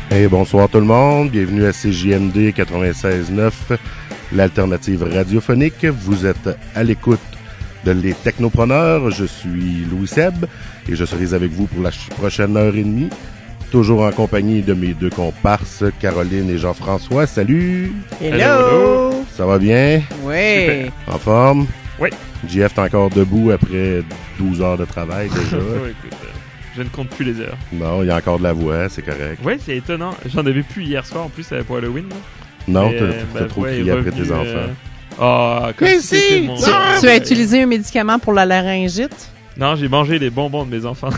Hey, bonsoir tout le monde, bienvenue à CJMD 96.9, l'alternative radiophonique. Vous êtes à l'écoute de Les Technopreneurs, je suis Louis Seb et je serai avec vous pour la prochaine heure et demie, toujours en compagnie de mes deux comparses, Caroline et Jean-François. Salut! Hello! Ça va bien? Oui! Super. En forme? Oui. JF est encore debout après 12 heures de travail déjà. Ouais, écoute, je ne compte plus les heures. Non, il y a encore de la voix, c'est correct. Ouais, c'est étonnant. J'en avais plus hier soir en plus pour Halloween. Là. Non, Mais, t'as trop ouais, crié après tes revenu, enfants. Comme Mais si c'était si! mon... Tu as utilisé un médicament pour la laryngite? Non, j'ai mangé les bonbons de mes enfants.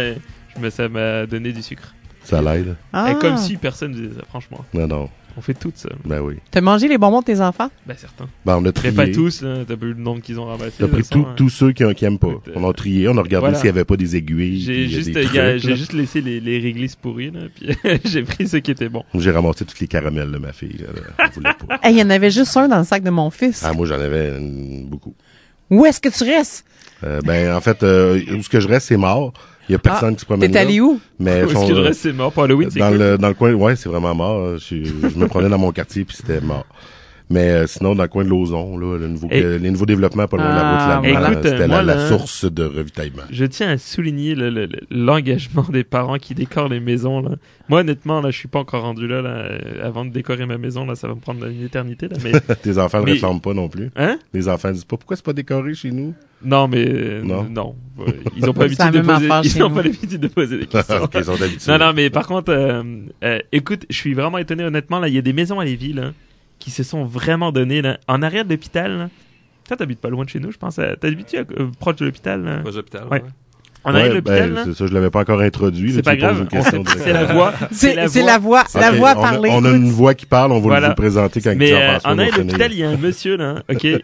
Ça m'a donné du sucre. Ça l'aide? Ah! Comme si personne ne faisait ça, franchement. Non. On fait tout ça. Ben oui. T'as mangé les bonbons de tes enfants? Ben certains. Ben, on a Mais trié. pas tous, là. T'as pas eu le nombre qu'ils ont ramassé. T'as de pris toute façon, tous ceux qui aiment pas. Écoute, On a trié, on a regardé voilà. s'il y avait pas des aiguilles. J'ai puis juste, des trucs, j'ai là. juste laissé les réglisses pourries, là, puis j'ai pris ceux qui étaient bons. J'ai ramassé toutes les caramels de ma fille. Elle voulait pas. Il y en avait juste un dans le sac de mon fils. Ah, moi, j'en avais beaucoup. Où est-ce que tu restes? En fait, où ce que je reste, c'est mort. Il y a personne qui se promène T'es allé où? Mais Où est-ce que je reste, c'est mort pour Halloween, c'est dans cool. le coin, ouais, c'est vraiment mort. Je me prenais dans mon quartier puis c'était mort. Mais sinon, dans le coin de Lauson, là, les nouveaux développements pas loin de la Ah, route là, écoute, c'était moi, la là, source de ravitaillement. Je tiens à souligner l'engagement des parents qui décorent les maisons. Là. Moi, honnêtement, là, je suis pas encore rendu là. Avant de décorer ma maison, là, ça va me prendre une éternité. Là, mais Tes enfants ne Mais- réclament pas non plus. hein? Les enfants disent pas pourquoi c'est pas décoré chez nous. Non, mais Non. Ouais, ils ont pas C'est la l'habitude de même affaire poser. chez Ils ont nous. pas l'habitude de poser des questions. Ils sont habitués. Non, mais par contre, écoute, je suis vraiment étonné. Honnêtement, là, il y a des maisons à Lévis là qui se sont vraiment données là. En arrière de l'hôpital. Là. Toi, t'habites pas loin de chez nous, je pense. T'habites proche de l'hôpital. Là. Proche d'hôpital, Ouais. ouais. En arrière de l'hôpital. là. C'est ça, je l'avais pas encore introduit. C'est là, pas tu me poses grave. une question C'est la voix. C'est la voix Ok, parler. On a une voix qui parle, on va Voilà. vous présenter quand Mais Jean-François en va arrière de finir. l'hôpital, il y a un monsieur là,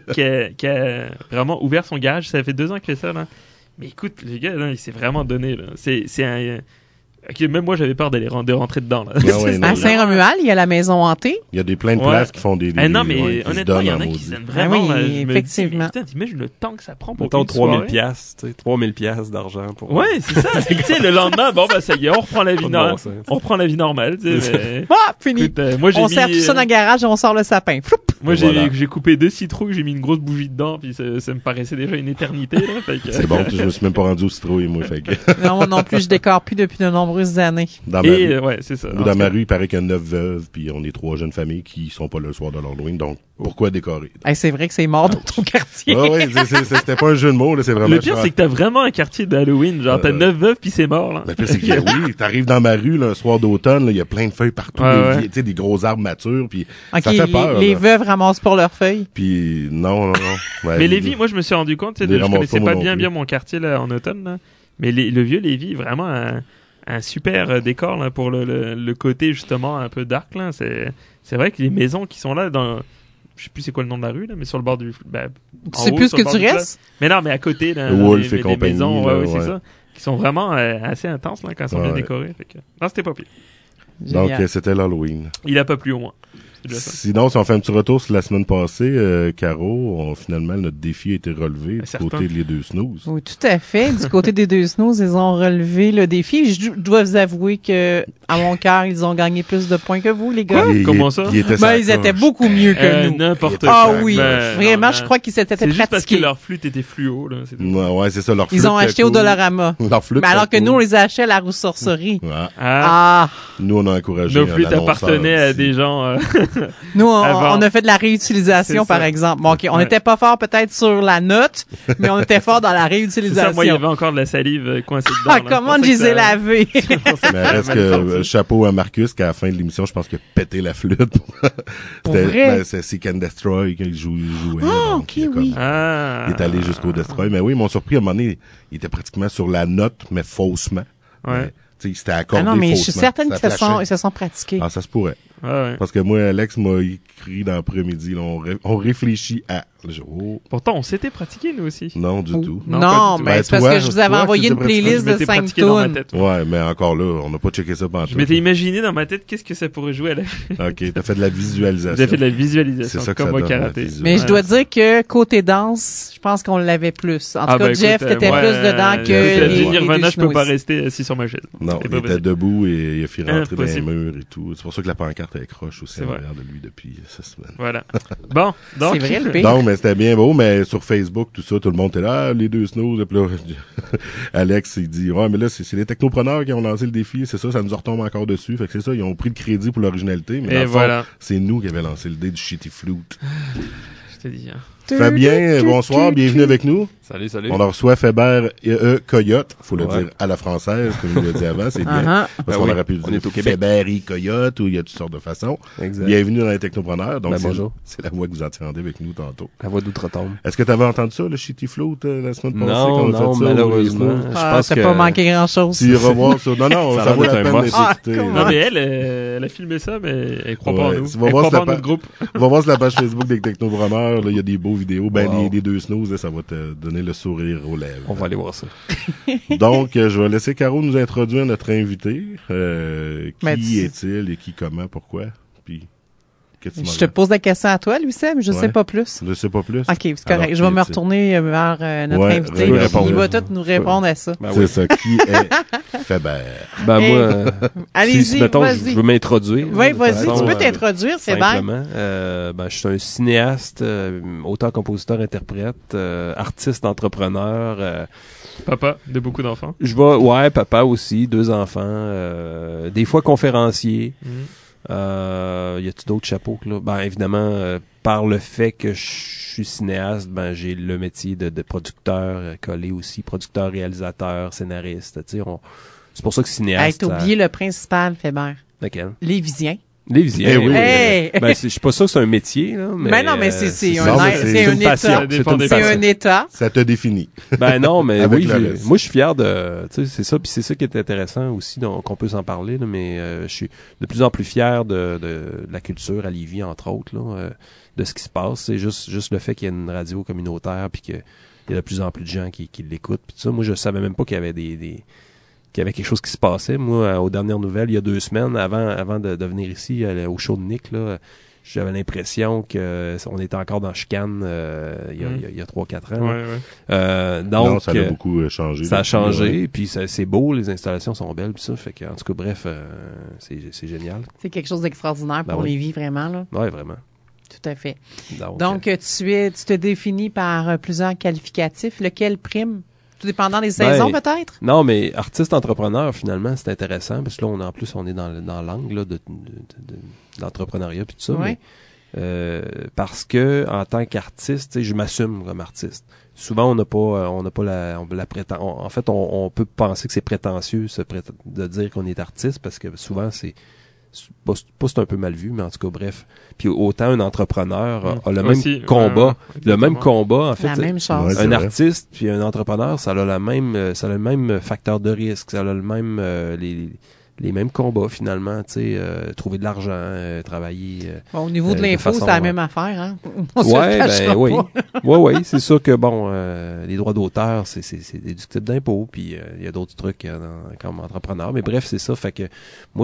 qui a vraiment ouvert son garage. Ça fait 2 ans qu'il fait ça là. Mais écoute, les gars, là, il s'est vraiment donné là. C'est un. Ok, même moi j'avais peur de rentrer dedans là. Ah ouais, non, À là, Saint-Romuald, il y a la maison hantée. il y a des plein de Ouais. places qui font des Non, mais ouais, qui se honnêtement, donnent il y en en a qui maudit. s'aiment vraiment. Ah oui, là, je me dis, effectivement. mais putain, t'imagines le temps que ça prend pour Mettons une 3000 soirée? piastres, tu sais, 3000 piastres d'argent pour... Ouais, c'est ça. Tu sais, le lendemain, bon, bah, ça y est, on reprend la vie Pas de normale. bon sens. On reprend la vie normale, tu sais, mais... Ah, fini. Écoute, moi, j'ai On mis, sert tout ça dans le garage et on sort le sapin. Floup! moi, Voilà. j'ai coupé 2 citrouilles, j'ai mis une grosse bougie dedans, puis ça me paraissait déjà une éternité, là. Fait que... C'est bon, je me suis même pas rendu au citrouille, moi, fait que Non, moi non plus, je décore plus depuis de nombreuses années. dans ma Et, rue. ouais, c'est ça. Nous, dans ma rue, il paraît qu'il y a 9 veuves, puis on est 3 jeunes familles qui sont pas là le soir de l'Halloween, donc pourquoi décorer? Hey, c'est vrai que c'est mort dans ton quartier. Ah ouais, c'était pas un jeu de mots, là, c'est vraiment... Le pire, c'est que t'as vraiment un quartier d'Halloween. Genre, t'as 9 veuves, puis c'est mort, là. Le pire, c'est que oui, t'arrives dans ma rue, là, un soir d'automne, là, il y a plein de feuilles partout, Ouais, tu sais, des gros arbres matures, puis Ok, ça fait peur, les là. veuves ramassent pour leurs feuilles. Puis non. Ouais, Mais Lévis, moi, je me suis rendu compte, tu sais, Les je ramasse connaissais pas, moi pas non bien plus. mon quartier, là, en automne, là. Mais le vieux Lévis, vraiment un super décor, là, pour le côté, justement, un peu dark, là. C'est vrai que les maisons qui sont là, je sais plus c'est quoi le nom de la rue, là, mais sur le bord du, Tu sais plus ce que tu restes? Mais non, mais à côté, là, Wolf et les compagnie, maisons, là, ouais, c'est ouais. ça, qui sont vraiment assez intenses, là, quand elles sont bien Ouais. décorées. Fait que... Non, c'était pas pire. Donc, Génial. c'était l'Halloween. Il a pas plu au moins. C'est déjà ça. Sinon, si on fait un petit retour sur la semaine passée, Caro, finalement, notre défi a été relevé du Certain. côté des deux snooze. Oui, tout à fait. Du côté des deux snooze, ils ont relevé le défi. Je dois vous avouer que, à mon cœur, ils ont gagné plus de points que vous, les gars. Comment ça? Ben, ils étaient beaucoup mieux que nous. N'importe Ah quoi. oui, Ben, vraiment, non, je crois qu'ils s'étaient c'est juste parce que pratiqués. leur flûte était fluo, là. C'est tout. Ouais, c'est ça, leur Ils flûte ont était acheté au cool. Dollarama. Leur flûte Mais alors que était nous, on cool. les a achetés à la ressourcerie. Ouais. Ah, Ah! Nous, on a encouragé nos un flûtes annonceur appartenaient à aussi. des gens. Nous, Avant. on a fait de la réutilisation, C'est ça. par exemple. Bon, OK, on Ouais. n'était pas fort peut-être sur la note, mais on était fort dans la C'est ça, réutilisation. moi, il y avait encore de la salive coincée dedans. Ah, là. comment C'est pour je les ça ai que ça- lavés? Mais reste que chapeau à Marcus, qu'à la fin de l'émission, je pense qu'il a pété la flûte. Pour C'était- vrai? ben, c'est Seek and Destroy qu'il jouait. Ah, donc, ok, il a comme- oui. Ah. Il est allé jusqu'au Destroy. Mais oui, ils m'ont surpris à un moment donné, il était pratiquement sur la note, mais faussement. Ouais. Mais, tu sais, c'était accordé Ah non, mais je faussement. suis certaine Ça qu'ils se sont, flashait. ils se sont pratiqués. Ah, ça se pourrait. Ouais. Parce que moi, Alex m'a écrit dans l'après-midi, là, on réfléchit à... Pourtant, on s'était pratiqué, nous aussi. Non, du tout. Non, pas Non, du tout. mais Ben, c'est parce toi, que je vous avais toi, envoyé tu une t'es pratiqué. playlist Je de m'étais 5 pratiqué dans ma tunes. tête. Ouais, mais encore là, on n'a pas checké ça pendant Je m'étais imaginé dans ma tête qu'est-ce que ça pourrait jouer à la... OK, t'as fait de la visualisation. J'ai fait de la visualisation, C'est ça que comme ça au donne, karaté. la visualisation. Mais je dois dire que côté danse, je pense qu'on l'avait plus. En tout cas, Jeff, t'étais plus dedans que les Nirvana, je peux pas Snooze. rester assis sur ma chaise. Non, C'est il pas était possible. debout et il a fait rentrer dans les Impossible. murs et tout. C'est pour ça que la pancarte est croche aussi C'est en vrai. arrière de lui depuis 6 semaines. Voilà. Bon, donc... C'est vrai, le pire. Donc, mais c'était bien beau, mais sur Facebook, tout ça, tout le monde était là, ah, les deux snooze, et puis là, Alex, il dit, ouais, mais là, c'est les technopreneurs qui ont lancé le défi, c'est ça nous retombe encore dessus, fait que c'est ça, ils ont pris le crédit pour l'originalité, mais dans Et le fond, voilà. c'est nous qui avions lancé le dé du shitty flute. Je t'ai dit, hein. Fabien, bonsoir, bienvenue avec nous. Salut. On en reçoit Faber Coyote, faut le Ouais. dire à la française, comme il l'a dit avant, c'est bien. Uh-huh. Parce Ben qu'on oui, aurait pu on dire est au Québec. Faber Coyote, ou il y a toutes sortes de façons. Exact. Bienvenue dans les technopreneurs, donc Ben, bonjour. c'est la voix que vous entendez avec nous tantôt. La voix d'outre-tombe. Est-ce que tu avais entendu ça, le shitty flute, la semaine passée, Non, qu'on a fait ça, malheureusement. ou les Je Ah, pense t'as que... pas manqué grand-chose. Tu iras voir ça. Non, Ça ça a vaut l'air la d'être peine un d'être must. écouté. Ah, Non, mais elle a filmé ça, mais elle croit pas en Ouais, nous. tu vas Elle voir croit sur pas en la notre groupe. On va voir sur la page Facebook des technopreneurs, là, il y a des beaux vidéos. Ben, Wow. les deux snooze, là, ça va te donner le sourire aux lèvres. On va aller voir ça. Donc, je vais laisser Caro nous introduire notre invité. Mais Qui tu- est-il et qui, comment, pourquoi? Puis, qu'est-ce que tu Je m'en te pose la question à toi, Louis-Seb, je Ouais. sais pas plus. Je sais pas plus. OK, c'est correct. Alors, je vais qui me est-il? retourner vers notre Ouais, invité. je vais puis répondre. il va tout nous répondre à ça. Ben C'est oui. ça. Qui est Faber? Ben Hey. moi, Allez-y, mettons, vas-y. je veux m'introduire. Oui, de vas-y, façon, tu peux t'introduire, c'est bien. simplement. Ben, je suis un cinéaste, auteur, compositeur, interprète, artiste, entrepreneur. Papa de beaucoup d'enfants. Papa aussi, 2 enfants, des fois conférencier. Y a-t-il d'autres chapeaux que là? Ben, évidemment, par le fait que je suis cinéaste, ben, j'ai le métier de producteur collé aussi, producteur, réalisateur, scénariste, tu sais, c'est pour ça que Hey, cinéaste. t'as oublié le principal, Faber. Lequel? Lévisien. Lévisien. Eh oui. Hey! Ben, je suis pas sûr que c'est un métier, là. Mais non, mais c'est Non, mais c'est un une passion. état. Ça dépend des C'est C'est passions. un état. Ça te définit. Ben non, mais Avec oui, le reste. moi je suis fier de, tu sais, c'est ça, puis c'est ça qui est intéressant aussi, donc qu'on peut s'en parler, là, mais je suis de plus en plus fier de la culture à Lévis, entre autres, là, de ce qui se passe. C'est juste le fait qu'il y ait une radio communautaire, puis qu'il y a de plus en plus de gens qui l'écoutent, puis tout ça. Moi, je savais même pas qu'il y avait qu'il y avait quelque chose qui se passait. Moi, aux dernières nouvelles, il y a 2 semaines, avant de venir ici au show de Nick, là, j'avais l'impression que on était encore dans Chicane il y a 3-4 ans. Ouais, là. ouais. Donc, Non, ça a beaucoup changé. ça a depuis, changé, puis c'est beau, les installations sont belles, puis ça, fait que, en tout cas, bref, c'est génial. C'est quelque chose d'extraordinaire Ben pour oui. Lévis, vraiment, là. Ouais, vraiment. Tout à fait. Donc, Donc, tu te définis par plusieurs qualificatifs. Lequel prime? Tout dépendant des saisons, peut-être? non, mais artiste entrepreneur, finalement, c'est intéressant, parce que là, en plus, on est dans l'angle là, de l'entrepreneuriat, puis tout ça, Ouais. mais parce que en tant qu'artiste, tu sais, je m'assume comme artiste. Souvent, on n'a pas la prétention. En fait, on peut penser que c'est prétentieux de dire qu'on est artiste, parce que souvent c'est c'est un peu mal vu, mais en tout cas, bref. Puis autant un entrepreneur a le Aussi, même combat, le même exactement. combat, en fait. La même chose. Ouais, c'est Un vrai. artiste puis un entrepreneur, ça a le même facteur de risque, ça a le même les mêmes combats finalement, tu sais, trouver de l'argent, travailler. Bon, au niveau de de l'info, façon, c'est la même affaire, hein? On se le Ouais, cachera oui. pas. Ouais, c'est sûr que bon, les droits d'auteur, c'est déductible d'impôts, puis il y a d'autres trucs comme entrepreneur, mais bref, c'est ça. Fait que moi,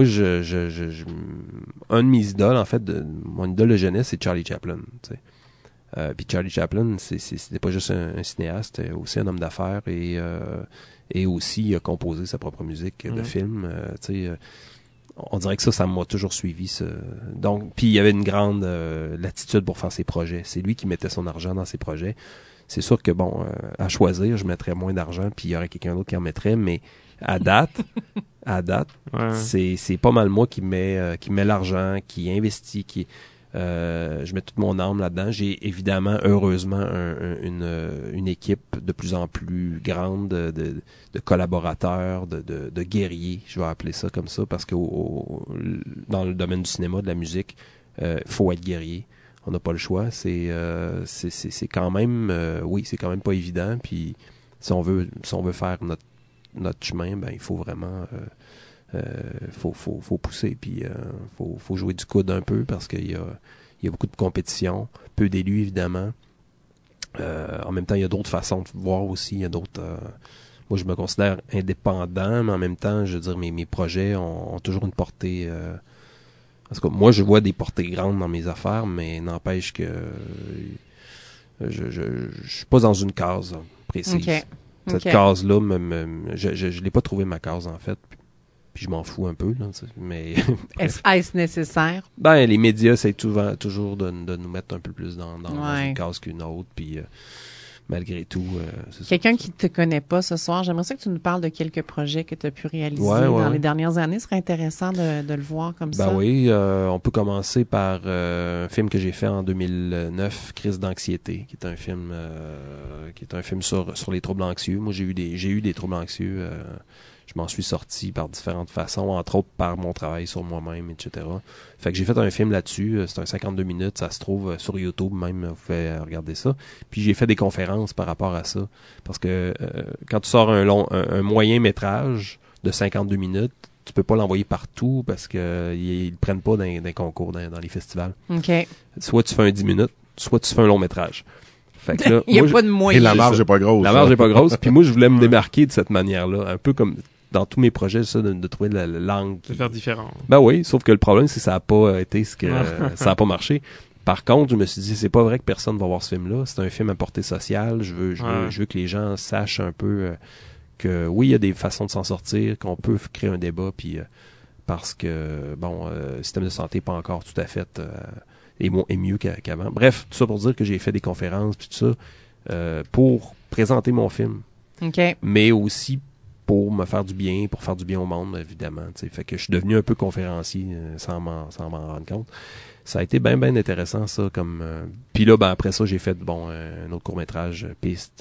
un de mes idoles, en fait, mon idole de jeunesse, c'est Charlie Chaplin. Tu sais. Puis Charlie Chaplin, c'était pas juste un cinéaste, c'était aussi un homme d'affaires et aussi il a composé sa propre musique de film. Tu sais, on dirait que ça m'a toujours suivi. Donc, puis il y avait une grande latitude pour faire ses projets. C'est lui qui mettait son argent dans ses projets. C'est sûr que bon, à choisir, je mettrais moins d'argent, puis il y aurait quelqu'un d'autre qui en mettrait, mais à date, Ouais. c'est pas mal moi qui met l'argent, qui investit, je mets toute mon âme là-dedans. J'ai évidemment, heureusement, une équipe de plus en plus grande de collaborateurs, de guerriers, je vais appeler ça comme ça, parce que dans le domaine du cinéma, de la musique, faut être guerrier. On n'a pas le choix. C'est quand même, c'est quand même pas évident. Puis si on veut faire notre chemin, ben il faut vraiment faut pousser, puis faut jouer du coude un peu parce qu'il y a beaucoup de compétition, peu d'élus évidemment. En même temps, il y a d'autres façons de voir aussi, il y a d'autres... moi, je me considère indépendant, mais en même temps, je veux dire, mes projets ont toujours une portée... parce que moi, je vois des portées grandes dans mes affaires, mais n'empêche que je suis pas dans une case précise. Okay. Cette case-là, je l'ai pas trouvé ma case, en fait. Puis je m'en fous un peu, là, mais... Est-ce nécessaire? Ben, les médias essayent toujours de nous mettre un peu plus dans une case qu'une autre, puis malgré tout... Quelqu'un qui te connaît pas ce soir, j'aimerais ça que tu nous parles de quelques projets que tu as pu réaliser dans les dernières années. Ce serait intéressant de le voir comme ça. Ben oui, on peut commencer par un film que j'ai fait en 2009, Crise d'anxiété, qui est un film sur les troubles anxieux. Moi, j'ai eu des troubles anxieux. Je m'en suis sorti par différentes façons, entre autres par mon travail sur moi-même, etc. Fait que j'ai fait un film là-dessus. C'est un 52 minutes. Ça se trouve sur YouTube même. Vous pouvez regarder ça. Puis j'ai fait des conférences par rapport à ça. Parce que quand tu sors un moyen métrage de 52 minutes, tu peux pas l'envoyer partout parce que ils le prennent pas dans les concours, dans les festivals. Okay. Soit tu fais un 10 minutes, soit tu fais un long métrage. Fait que là, il y a pas de moyen. Et la marge est pas grosse. La marge est pas grosse. Puis moi, je voulais me démarquer de cette manière-là. Un peu comme dans tous mes projets, ça, de trouver la langue. De faire différent. Ben oui, sauf que le problème, c'est que ça a pas été ça a pas marché. Par contre, je me suis dit, c'est pas vrai que personne va voir ce film-là. C'est un film à portée sociale. Je veux que les gens sachent un peu que oui, il y a des façons de s'en sortir, qu'on peut créer un débat, puis parce que, le système de santé n'est pas encore tout à fait est mieux qu'avant. Bref, tout ça pour dire que j'ai fait des conférences, puis tout ça, pour présenter mon film. Okay. Mais aussi pour me faire du bien, pour faire du bien au monde, évidemment. T'sais. Fait que je suis devenu un peu conférencier sans m'en rendre compte. Ça a été bien intéressant, ça. Puis là, après ça, j'ai fait un autre court-métrage, Piste.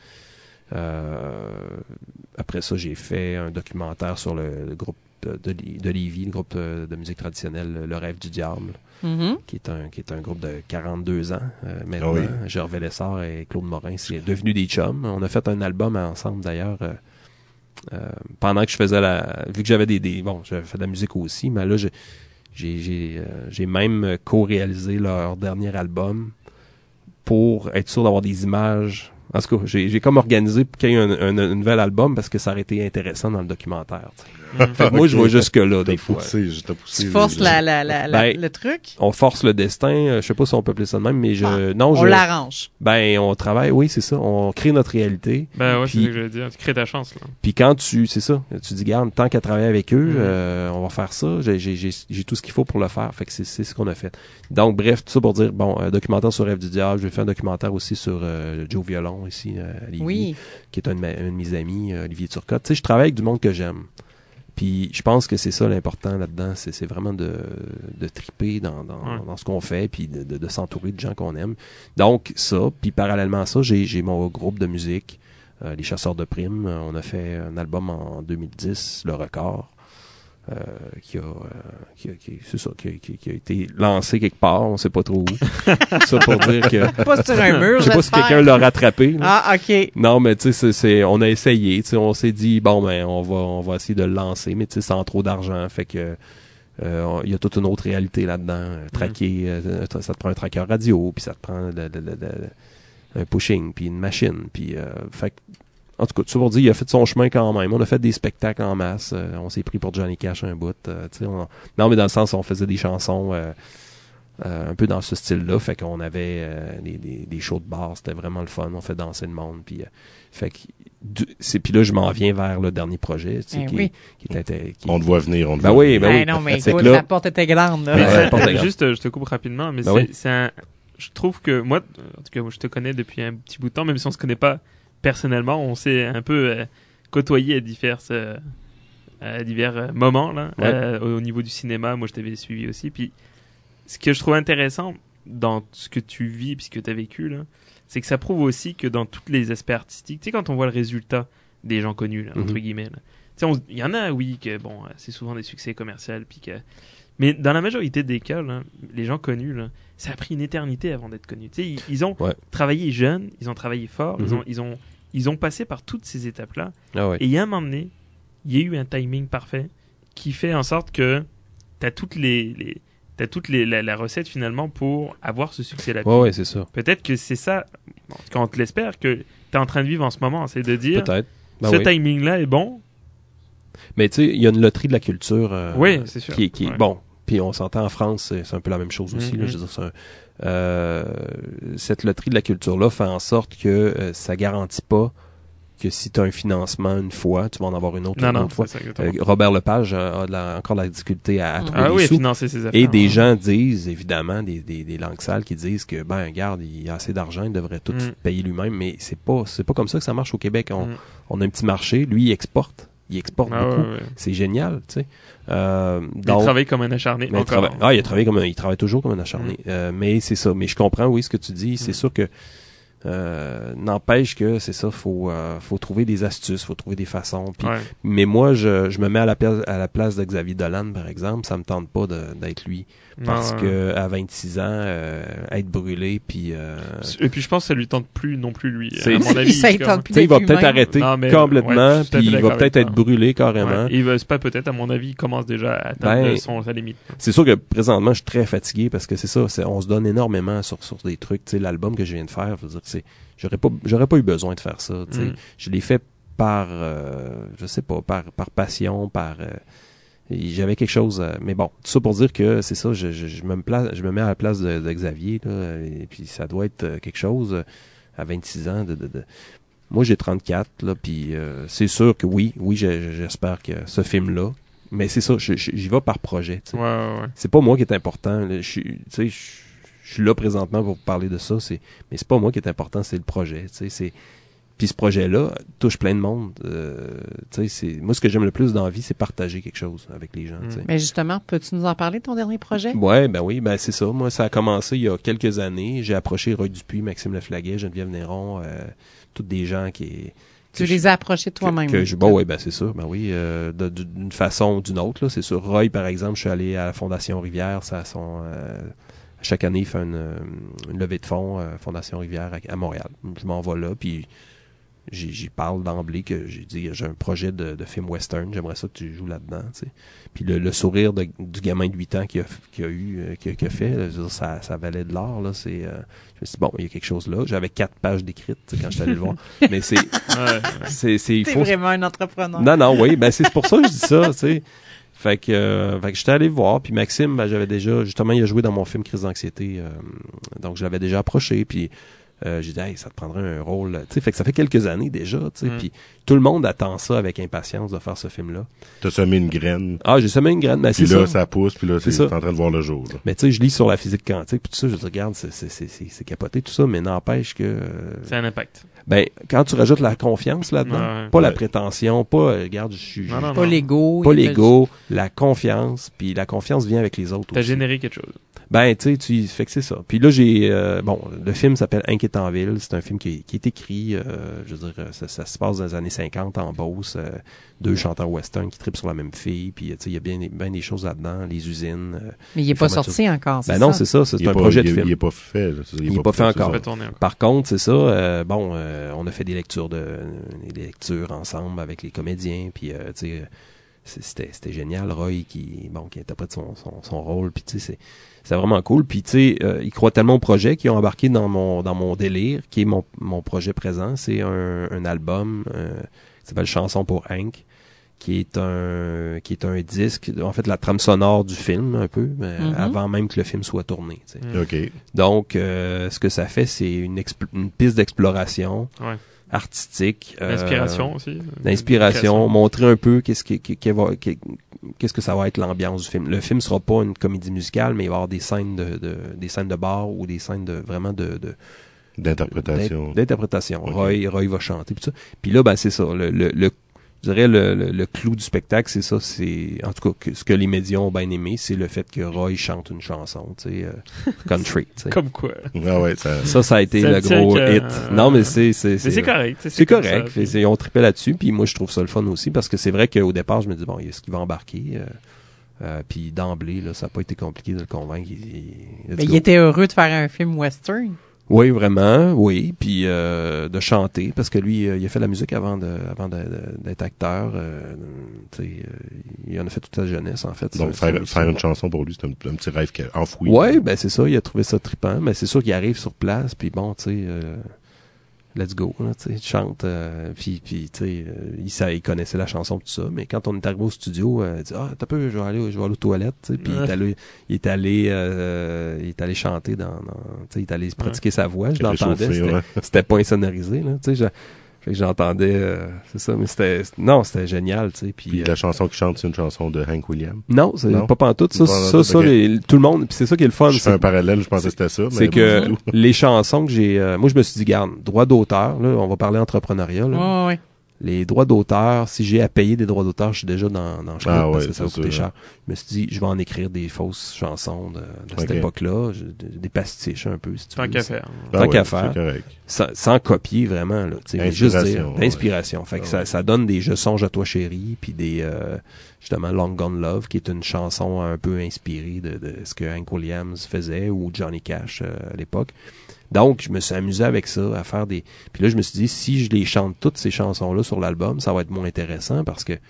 Après ça, j'ai fait un documentaire sur le groupe de Lévis, le groupe de musique traditionnelle Le Rêve du Diable, qui est un groupe de 42 ans maintenant. Oui. Gervais Lessard et Claude Morin, c'est devenu des chums. On a fait un album ensemble, d'ailleurs, pendant que je faisais vu que j'avais j'avais fait de la musique aussi, mais là, j'ai même co-réalisé leur dernier album pour être sûr d'avoir des images. En tout cas, j'ai comme organisé pour qu'il y ait un nouvel album parce que ça aurait été intéressant dans le documentaire. Fait que moi, je vais jusque-là, des fois. Tu forces le truc? On force le destin. Je sais pas si on peut appeler ça de même, mais on l'arrange. On travaille, oui, c'est ça. On crée notre réalité. Ben ouais, c'est ce que je veux dire. Tu crées ta chance, là. Puis quand c'est ça. Tu dis, garde, tant qu'à travailler avec eux, on va faire ça. J'ai tout ce qu'il faut pour le faire. Fait que c'est ce qu'on a fait. Donc, bref, tout ça pour dire, un documentaire sur Rêve du Diable. Je vais faire un documentaire aussi sur Joe Violon, ici, à Lévis, qui est un de mes amis, Olivier Turcotte. Tu sais, je travaille avec du monde que j'aime. Puis je pense que c'est ça l'important là-dedans, c'est vraiment de triper dans ce qu'on fait, puis de s'entourer de gens qu'on aime. Donc ça, puis parallèlement à ça, j'ai mon groupe de musique, Les Chasseurs de Primes. On a fait un album en 2010, Le Record, qui a été lancé quelque part, on sait pas trop où. Ça pour dire que pas sur un mur, je sais pas si quelqu'un l'a rattrapé. Là. Ah, OK. Non, mais tu sais on a essayé, tu sais on s'est dit on va essayer de le lancer, mais tu sais sans trop d'argent, fait que il y a toute une autre réalité là-dedans, traquer ça te prend un tracker radio, puis ça te prend un pushing, puis une machine, puis fait que en tout cas, tout ça pour dire, il a fait son chemin quand même. On a fait des spectacles en masse. On s'est pris pour Johnny Cash un bout. Non, mais dans le sens, on faisait des chansons un peu dans ce style-là. Fait qu'on avait des shows de bar. C'était vraiment le fun. On fait danser le monde. Puis, puis là, je m'en viens vers le dernier projet. On te voit venir. Oui. Non, mais écoute, la porte était grande. Là. Juste, je te coupe rapidement. Mais je trouve que moi, en tout cas, je te connais depuis un petit bout de temps, même si on se connaît pas personnellement, on s'est un peu côtoyé à divers moments là, au niveau du cinéma. Moi, je t'avais suivi aussi. Puis, ce que je trouve intéressant dans ce que tu vis et ce que tu as vécu, là, c'est que ça prouve aussi que dans tous les aspects artistiques, tu sais, quand on voit le résultat des gens connus, là, entre guillemets, il y en a, oui, que c'est souvent des succès commerciaux, puis que... Mais dans la majorité des cas, là, les gens connus, là, ça a pris une éternité avant d'être connus. Tu sais, ils ont travaillé jeunes, ils ont travaillé fort, ils ont passé par toutes ces étapes-là. Et il y a un moment donné, il y a eu un timing parfait qui fait en sorte que t'as toutes la recette finalement pour avoir ce succès-là. Ouais, c'est ça. Peut-être que c'est ça, quand on te l'espère, que t'es en train de vivre en ce moment, c'est de dire, Peut-être. ce timing-là est bon. Mais tu sais, il y a une loterie de la culture. Oui, c'est sûr. Qui Ouais. bon. Puis on s'entend en France, c'est un peu la même chose aussi. Là, je veux dire, cette loterie de la culture-là fait en sorte que ça garantit pas que si tu as un financement une fois, tu vas en avoir une autre fois. C'est ça, exactement. Robert Lepage a encore de la difficulté à trouver des sous. Financer ses affaires. Et des gens disent, évidemment, des langues sales qui disent que, ben, regarde, il a assez d'argent, il devrait tout payer lui-même, mais c'est pas comme ça que ça marche au Québec. On a un petit marché, lui, il exporte beaucoup. Ouais. C'est génial, tu sais. Il travaille comme un acharné. Il travaille toujours comme un acharné. Mais c'est ça. Mais je comprends, oui, ce que tu dis. C'est sûr que n'empêche que c'est ça, faut trouver des astuces, faut trouver des façons. Puis, mais moi, je me mets à la place de Xavier Dolan, par exemple, ça me tente pas d'être lui, parce que à 26 ans, être brûlé, puis et puis je pense que ça lui tente plus non plus lui. C'est, à mon avis, ça il tente plus il va d'être peut-être lui-même. arrêter complètement, puis il va peut-être être brûlé carrément. Il va, c'est pas peut-être, à mon avis, il commence déjà à atteindre sa limite. C'est sûr que présentement, je suis très fatigué parce que c'est ça, on se donne énormément sur des trucs. Tu sais, l'album que je viens de faire, je veux dire, j'aurais pas eu besoin de faire ça. Tu sais, je l'ai fait par, je sais pas, par passion, j'avais quelque chose, mais bon, tout ça pour dire que c'est ça, je me mets à la place de Xavier là, et puis ça doit être quelque chose à 26 ans moi j'ai 34 là, puis c'est sûr que oui, j'espère que ce film là. Mais c'est ça, j'y vais par projet. Tu sais. Ouais. C'est pas moi qui est important. Là. Je suis là présentement pour parler de ça. Mais c'est pas moi qui est important, c'est le projet. Tu sais, puis ce projet-là touche plein de monde. Moi, ce que j'aime le plus dans la vie, c'est partager quelque chose avec les gens. Tu sais. Mais justement, peux-tu nous en parler de ton dernier projet? Ouais, oui, c'est ça. Moi, ça a commencé il y a quelques années. J'ai approché Roy Dupuis, Maxime Leflaguet, Geneviève Néron, toutes des gens qui... Tu les as approchés toi-même. C'est sûr. Ben oui, d'une façon ou d'une autre, là, c'est sûr. Roy, par exemple, je suis allé à la Fondation Rivière. Chaque année, il fait une levée de fonds, Fondation Rivière à Montréal. Je m'en vais là, puis j'y parle d'emblée que j'ai un projet de film western. J'aimerais ça que tu joues là-dedans, tu sais. Puis le sourire du gamin de 8 ans qui a fait, là, ça valait de l'or, là. Je me suis dit, bon, il y a quelque chose là. J'avais 4 pages d'écrites, quand je suis allé le voir. Mais T'es vraiment un entrepreneur. Non, oui, c'est pour ça que je dis ça, tu sais. Fait que j'étais allé le voir, puis Maxime, j'avais déjà, justement, il a joué dans mon film Crise d'anxiété, donc je l'avais déjà approché, puis j'ai dit, hey, ça te prendrait un rôle, tu sais, fait que ça fait quelques années déjà, tu sais, puis tout le monde attend ça avec impatience de faire ce film-là. T'as semé une graine. Ah, j'ai semé une graine, mais c'est ça. Puis là, ça pousse, puis là, c'est en train de voir le jour. Là. Mais tu sais, je lis sur la physique quantique, puis tout ça, je dis, regarde, c'est capoté tout ça, mais n'empêche que... C'est un impact. Ben, quand tu rajoutes la confiance là-dedans, pas la prétention, pas, regarde, je suis... Pas l'ego. Pas l'ego, la confiance, puis la confiance vient avec les autres aussi. T'as généré quelque chose. Ben, tu sais, fait que c'est ça. Puis là, le film s'appelle Inquiétantville. C'est un film qui est écrit, je veux dire, ça se passe dans les années 50 en Beauce. 2 chanteurs western qui trippent sur la même fille. Puis, tu sais, il y a bien des choses là-dedans, les usines. Mais il est pas sorti encore, c'est ça? Ben non, c'est ça. C'est un projet de film. Il est pas fait. Il est pas fait encore. Encore. Par contre, c'est ça. On a fait des lectures ensemble avec les comédiens. Puis, tu sais, c'était génial. Roy qui interprète son rôle. Puis, tu sais, c'est vraiment cool. Puis, tu sais, ils croient tellement au projet qu'ils ont embarqué dans mon délire, qui est mon projet présent. C'est un album qui s'appelle Chanson pour Hank, qui est un disque, en fait, la trame sonore du film, un peu, avant même que le film soit tourné. Tu sais. OK. Donc, ce que ça fait, c'est une piste d'exploration. Ouais. Artistique. L'inspiration aussi. L'inspiration, montrer un peu qu'est-ce que ça va être l'ambiance du film. Le film sera pas une comédie musicale, mais il va y avoir des scènes de bar ou des scènes d'interprétation. Okay. Roy va chanter puis ça. Puis là, c'est ça. Je dirais le clou du spectacle, c'est ça, c'est en tout cas ce que les médias ont bien aimé, c'est le fait que Roy chante une chanson, tu sais, country, tu sais. Comme quoi. Ah ouais, ça a été le gros hit. Non, mais c'est correct. C'est correct. Ils ont trippé là-dessus, puis moi je trouve ça le fun aussi parce que c'est vrai qu'au départ je me dis bon, est-ce qu'il va embarquer puis d'emblée là, ça n'a pas été compliqué de le convaincre. Il était heureux de faire un film western. Oui, vraiment, oui. Puis de chanter, parce que lui, il a fait de la musique avant d'être acteur. Il en a fait toute sa jeunesse, en fait. Donc, faire une chanson pour lui, c'est un petit rêve enfoui. Oui, ben c'est ça. Il a trouvé ça trippant. Mais c'est sûr qu'il arrive sur place, puis bon, tu sais... let's go, là, tu sais, il chante, puis tu sais, il connaissait la chanson tout ça, mais quand on est arrivé au studio, il dit t'as peu, je vais aller aux toilettes, tu sais, puis il est allé chanter tu sais, il est allé pratiquer sa voix, je l'entendais, c'était pas insonorisé, là, tu sais, fait que j'entendais, c'est ça, mais c'était génial, tu sais, puis la chanson qu'il chante, c'est une chanson de Hank Williams. Non, c'est pas pantoute, ça, tout le monde, puis c'est ça qui est le fun. Je fais un parallèle, je pensais que c'était ça. C'est que les chansons que j'ai, moi je me suis dit, garde, droit d'auteur, là, on va parler entrepreneuriat, là. Ouais. Les droits d'auteur, si j'ai à payer des droits d'auteur, je suis déjà dans le champ parce que ça va coûter cher. Je me suis dit, je vais en écrire des fausses chansons de cette époque-là, des pastiches un peu, si tu veux. Tant qu'à faire. Tant qu'à faire. Sans copier vraiment, là. Mais juste dire, d'inspiration. Fait que ça donne des Je songe à toi chérie, puis des, justement, Long Gone Love, qui est une chanson un peu inspirée de ce que Hank Williams faisait ou Johnny Cash à l'époque. Donc, je me suis amusé avec ça, à faire des... Puis là, je me suis dit, si je les chante toutes ces chansons-là sur l'album, ça va être moins intéressant parce que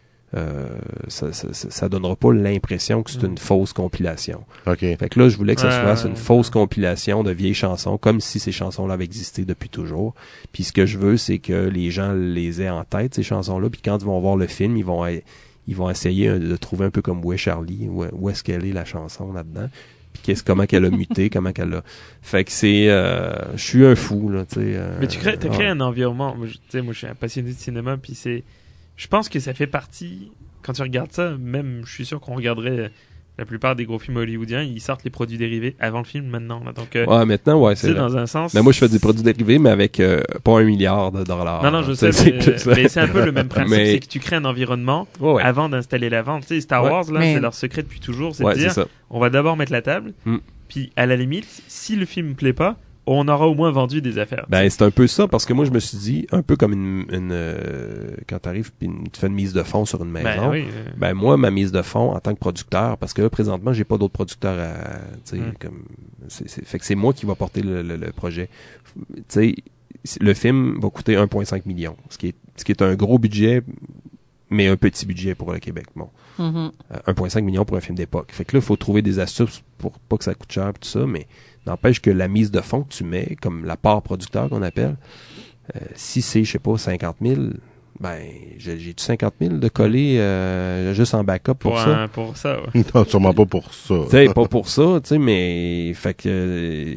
ça donnera pas l'impression que c'est une fausse compilation. Okay. Fait que là, je voulais que ça soit une fausse compilation de vieilles chansons, comme si ces chansons-là avaient existé depuis toujours. Puis ce que je veux, c'est que les gens les aient en tête, ces chansons-là, puis quand ils vont voir le film, ils vont essayer de trouver un peu comme Où est Charlie, où est-ce qu'elle est la chanson là-dedans. Puis comment qu'elle a muté, comment qu'elle a... Fait que c'est... je suis un fou, là, tu sais. Mais t'as créé un environnement... Moi, je suis un passionné de cinéma, puis c'est... Je pense que ça fait partie... Quand tu regardes ça, même, je suis sûr qu'on regarderait... La plupart des gros films hollywoodiens, ils sortent les produits dérivés avant le film maintenant. Là. Donc, maintenant, ouais, c'est dans un sens. Mais moi, je fais des produits dérivés, mais avec pas $1 milliard. Non, je sais, mais c'est un peu le même principe. C'est que tu crées un environnement avant d'installer la vente. Tu sais, Star Wars, là, c'est leur secret depuis toujours, c'est de dire, on va d'abord mettre la table, puis à la limite, si le film ne plaît pas, on aura au moins vendu des affaires. Ben, c'est un peu ça, parce que moi, je me suis dit, un peu comme quand t'arrives pis tu fais une mise de fonds sur une maison, ben moi, ma mise de fonds en tant que producteur, parce que là, présentement, j'ai pas d'autres producteurs à, tu sais, comme, fait que c'est moi qui va porter le projet. Tu sais, le film va coûter 1,5 million, ce qui est un gros budget, mais un petit budget pour le Québec, bon. 1,5 million pour un film d'époque. Fait que là, il faut trouver des astuces pour pas que ça coûte cher tout ça, mais n'empêche que la mise de fonds que tu mets, comme la part producteur qu'on appelle, si c'est, je sais pas, 50 000, ben, j'ai 50 000 de coller juste en backup pour ça. Pour ça, ouais. Non, sûrement pas pour ça. Tu sais, pas pour ça, tu sais, mais fait que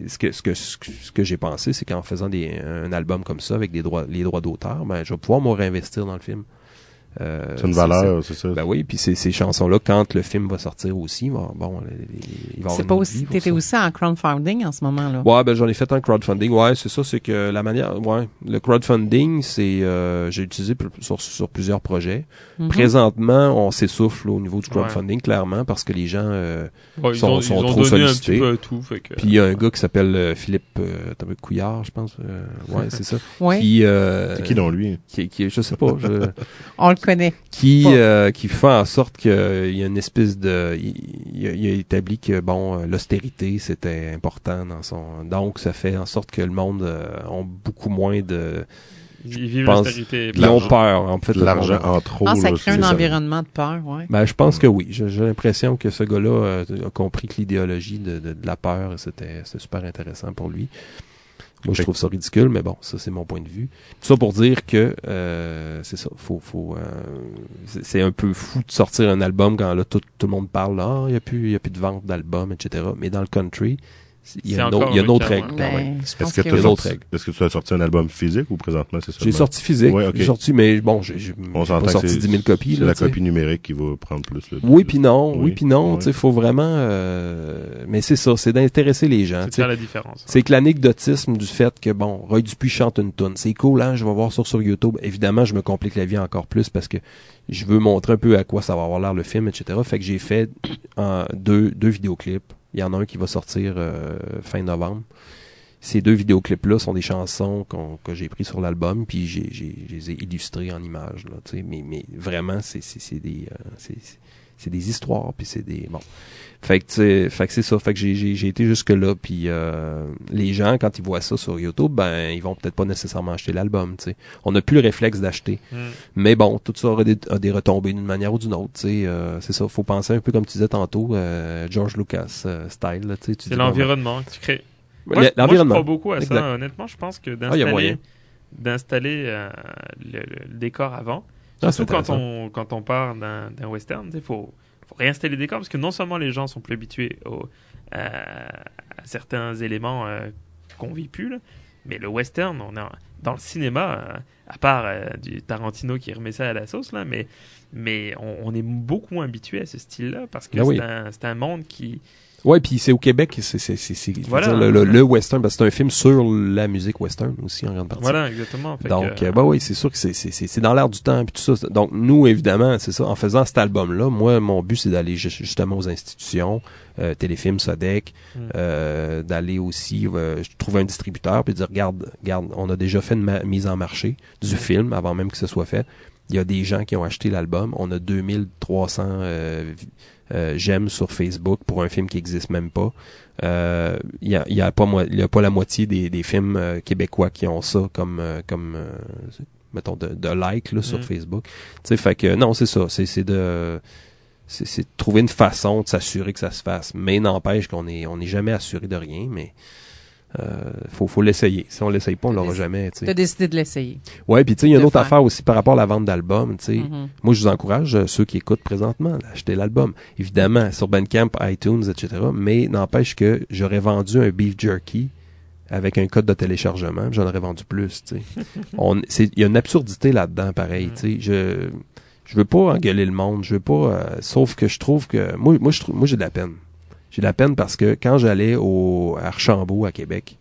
ce que j'ai pensé, c'est qu'en faisant un album comme ça avec les droits d'auteur, ben, je vais pouvoir me réinvestir dans le film. C'est une valeur, c'est ça. Ben oui, puis ces chansons-là, quand le film va sortir aussi, il va c'est pas aussi, t'étais aussi en crowdfunding en ce moment-là. Ouais, ben j'en ai fait un crowdfunding. Ouais, c'est ça, c'est que la manière, le crowdfunding, c'est, j'ai utilisé sur plusieurs projets. Présentement, on s'essouffle au niveau du crowdfunding, clairement, parce que les gens sont trop sollicités. Puis il y a un gars qui s'appelle Philippe Couillard, je pense. Ouais, c'est ça. Ouais. C'est qui donc lui? Qui je sais pas. On le connaît. Qui fait en sorte qu'il y a une espèce de... Il a établi que, bon, l'austérité, c'était important dans son... Donc, ça fait en sorte que le monde a beaucoup moins de... Ils vivent l'austérité. Ils ont peur, en fait. L'argent en trop. Ça crée un environnement de peur, ouais. Ben, je pense que oui. J'ai l'impression que ce gars-là a compris que l'idéologie de la peur, c'était super intéressant pour lui. Moi, je trouve ça ridicule, mais bon, ça, c'est mon point de vue. Tout ça pour dire que, c'est ça, c'est un peu fou de sortir un album quand là, tout le monde parle, il y a plus de vente d'albums, etc. Mais dans le country, il y a une autre règle, quand même. Est-ce que tu as sorti un album physique ou présentement, c'est ça? J'ai sorti physique. Ouais, okay. J'ai sorti, mais bon, j'ai pas sorti 10 000 copies. C'est la copie numérique qui va prendre plus le... Oui, puis non. Tu sais, faut vraiment, mais c'est ça, c'est d'intéresser les gens. C'est faire la différence. C'est que l'anecdotisme du fait que, bon, Roy Dupuis chante une toune. C'est cool, hein, je vais voir ça sur YouTube. Évidemment, je me complique la vie encore plus parce que je veux montrer un peu à quoi ça va avoir l'air le film, etc. Fait que j'ai fait deux vidéoclips. Il y en a un qui va sortir fin novembre. ces 2 vidéoclips-là sont des chansons que j'ai pris sur l'album, puis je les ai illustrées en images, là, tu sais. Mais vraiment, c'est des histoires, puis c'est des... Bon. Fait que c'est ça. Fait que j'ai été jusque-là, puis les gens, quand ils voient ça sur YouTube, ben, ils vont peut-être pas nécessairement acheter l'album, tu sais. On n'a plus le réflexe d'acheter. Mais bon, tout ça a des retombées d'une manière ou d'une autre, tu sais. C'est ça. Faut penser un peu comme tu disais tantôt, George Lucas style, là, tu sais. C'est l'environnement que tu crées. Moi, je crois beaucoup à ça. Honnêtement, je pense que d'installer le décor avant, surtout quand on part d'un western, il faut réinstaller le décor parce que non seulement les gens sont plus habitués à certains éléments qu'on vit plus, là, mais le western, dans le cinéma, à part du Tarantino qui remet ça à la sauce, là, mais on est beaucoup moins habitué à ce style-là parce que c'est un monde qui... Ouais, puis c'est au Québec, voilà, dire, le western, parce que c'est un film sur la musique western aussi en grande partie. Voilà, exactement. Donc, oui, c'est sûr que c'est dans l'air du temps puis tout ça. Donc, nous, évidemment, c'est ça. En faisant cet album-là, moi, mon but, c'est d'aller justement aux institutions, Téléfilm, Sodec, d'aller aussi trouver un distributeur puis dire, regarde, on a déjà fait une mise en marché du film avant même que ce soit fait. Il y a des gens qui ont acheté l'album. On a 2300 j'aime sur Facebook pour un film qui existe même pas. Il y a pas la moitié des films québécois qui ont ça comme mettons de like là sur Facebook. Tu sais, fait que non, c'est ça, c'est de trouver une façon de s'assurer que ça se fasse. Mais n'empêche qu'on est jamais assuré de rien, mais faut l'essayer. Si on l'essaye pas, on l'aura jamais, tu sais. T'as décidé de l'essayer. Ouais, puis tu sais, il y a une autre affaire aussi par rapport à la vente d'albums, tu sais. Moi, je vous encourage, ceux qui écoutent présentement, d'acheter l'album. Évidemment, sur Bandcamp, iTunes, etc. Mais n'empêche que j'aurais vendu un beef jerky avec un code de téléchargement, j'en aurais vendu plus, tu sais. Il y a une absurdité là-dedans, pareil, tu sais. Je veux pas engueuler le monde, je veux pas, sauf que je trouve que, moi, j'ai de la peine. J'ai de la peine parce que quand j'allais à Archambault, à Québec,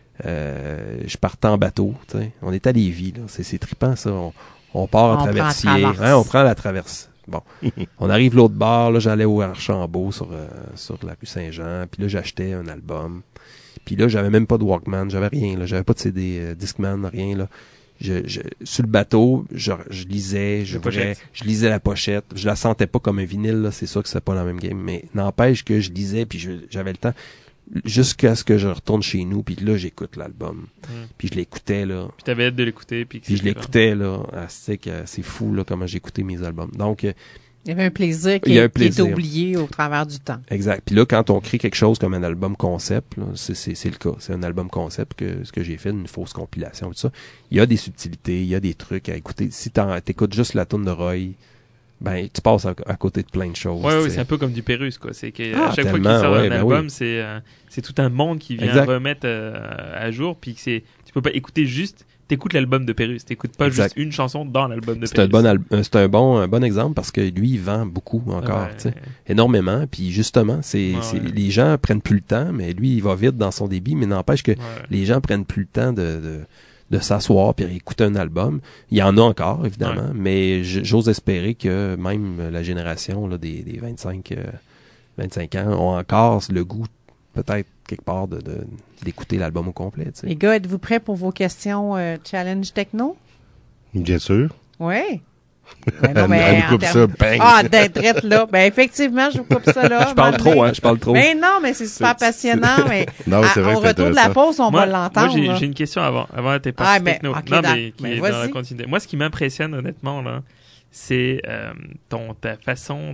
je partais en bateau, tu sais. On est à Lévis, là. C'est trippant, ça. On part en traversier. On prend la traverse. Bon. On arrive l'autre bord, là, j'allais au Archambault sur la rue Saint-Jean, puis là, j'achetais un album. Puis là, j'avais même pas de Walkman, j'avais rien, là. J'avais pas de CD, Discman, rien, là. Sur le bateau, je lisais, je lisais la pochette, je la sentais pas comme un vinyle, là, c'est sûr que c'est pas la même game, mais n'empêche que je lisais puis j'avais le temps jusqu'à ce que je retourne chez nous, puis là j'écoute l'album. Puis je l'écoutais là. Puis t'avais hâte de l'écouter puis je l'écoutais là, c'est fou là comment j'écoutais mes albums. Donc il y avait un plaisir qui est oublié au travers du temps. Exact. Puis là, quand on crée quelque chose comme un album concept, là, c'est le cas. C'est un album concept ce que j'ai fait, une fausse compilation, tout ça. Il y a des subtilités, il y a des trucs à écouter. Si t'écoutes juste la toune de Roy, ben tu passes à côté de plein de choses. Oui, c'est un peu comme du Pérus, quoi. C'est qu'à chaque fois qu'il sort un album, c'est tout un monde qui vient remettre à jour, puis tu peux pas écouter juste. T'écoutes l'album de Pérus, t'écoutes pas juste une chanson dans l'album de Pérus. C'est un bon exemple parce que lui, il vend beaucoup encore, tu sais, énormément. Puis justement, les gens prennent plus le temps, mais lui, il va vite dans son débit, mais n'empêche que les gens prennent plus le temps de s'asseoir puis écouter un album. Il y en a encore, évidemment, mais j'ose espérer que même la génération là, des 25 ans ont encore le goût peut-être quelque part d'écouter l'album au complet. Tu sais. Les gars, êtes-vous prêts pour vos questions Challenge Techno? Bien sûr. Oui. Ben non, mais coupe ça, bang. d'être là. Ben effectivement, je vous coupe ça là. Je parle trop. Mais non, mais c'est super passionnant. Mais non, c'est vrai, au retour de la pause, on va l'entendre. Moi, j'ai une question avant tes parties techno. Okay, mais qui est dans la continuité. Moi, ce qui m'impressionne honnêtement là, c'est ta façon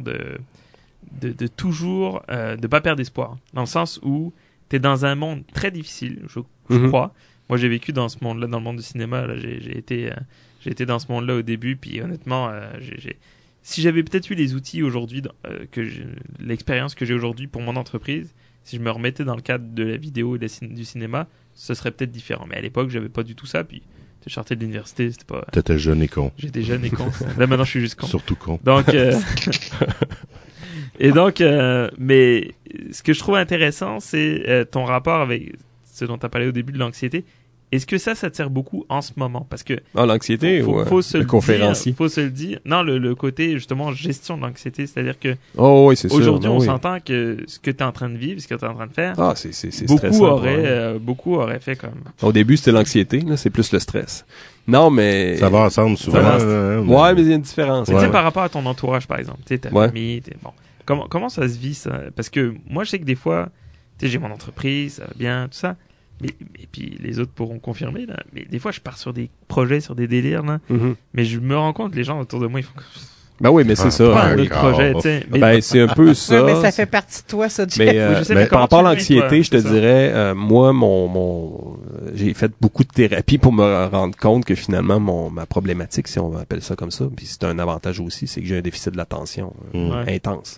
de toujours de pas perdre espoir, dans le sens où t'es dans un monde très difficile, je crois. Moi, j'ai vécu dans ce monde-là, dans le monde du cinéma. Là, j'ai été dans ce monde-là au début, puis honnêtement, si j'avais peut-être eu les outils aujourd'hui, l'expérience que j'ai aujourd'hui pour mon entreprise, si je me remettais dans le cadre de la vidéo et du cinéma, ce serait peut-être différent. Mais à l'époque, j'avais pas du tout ça, puis je sortais de l'université, c'était pas... T'étais jeune et con. J'étais jeune et con. Là, maintenant, je suis juste con. Surtout con. Donc... Et donc, mais ce que je trouve intéressant, c'est ton rapport avec ce dont tu as parlé au début de l'anxiété. Est-ce que ça te sert beaucoup en ce moment? Parce que l'anxiété faut se le conférencier. Faut se le dire. Non, le côté justement gestion de l'anxiété, c'est-à-dire que oui, c'est sûr. Aujourd'hui, on oui. s'entend que ce que tu es en train de vivre, ce que tu es en train de faire, c'est beaucoup auraient fait comme. Au début, c'était l'anxiété, là, c'est plus le stress. Non, mais ça va ensemble souvent. Ouais, mais il y a une différence. Tu sais, par rapport à ton entourage, par exemple, tu sais, ta Ouais. famille, bon. Comment ça se vit, ça? Parce que moi, je sais que des fois, tu sais, j'ai mon entreprise, ça va bien, tout ça. Et puis les autres pourront confirmer, là. Mais des fois, je pars sur des projets, sur des délires, là. Mm-hmm. Mais je me rends compte que les gens autour de moi, ils font comme... Ben oui, mais c'est ça. Pas un autre projet, tu sais. Ben, c'est un peu ça. Ouais, mais ça fait partie de toi, ça, Jeff. Mais, je sais, mais par rapport à l'anxiété, je te ça. dirais, moi, j'ai fait beaucoup de thérapie pour me rendre compte que finalement, ma problématique, si on appelle ça comme ça, puis c'est un avantage aussi, c'est que j'ai un déficit de l'attention intense.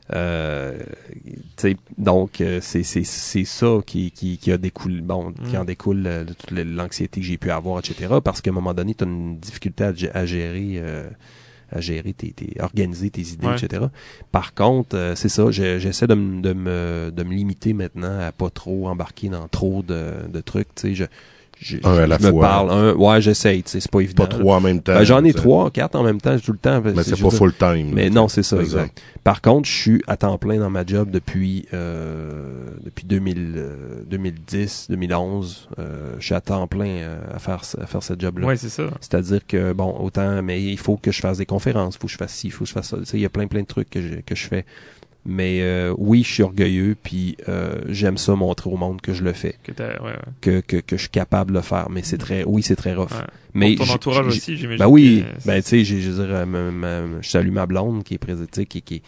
Donc, c'est ça qui a découlé, qui en découle de toute l'anxiété que j'ai pu avoir, etc. Parce qu'à un moment donné, tu as une difficulté à gérer organiser tes idées, etc. Par contre, c'est ça, j'essaie de me limiter maintenant à pas trop embarquer dans trop de trucs, tu sais, je me parle, j'essaye, tu sais, c'est pas évident. Pas 3 en même temps. J'en ai 3, 4 en même temps, tout le temps. Mais c'est pas full time. Mais non, c'est ça, exact. Par contre, je suis à temps plein dans ma job depuis 2010, 2011. Je suis à temps plein à faire cette job-là. Ouais, c'est ça. C'est-à-dire que, autant, mais il faut que je fasse des conférences, il faut que je fasse ci, il faut que je fasse ça. Tu sais, il y a plein de trucs que je fais. Mais oui, je suis orgueilleux, puis j'aime ça montrer au monde que je le fais, que je suis capable de le faire. Mais c'est très rough. Ouais. Mais pour ton entourage aussi, j'imagine. Ben oui, tu sais, je veux dire, je salue ma blonde qui est présente, qui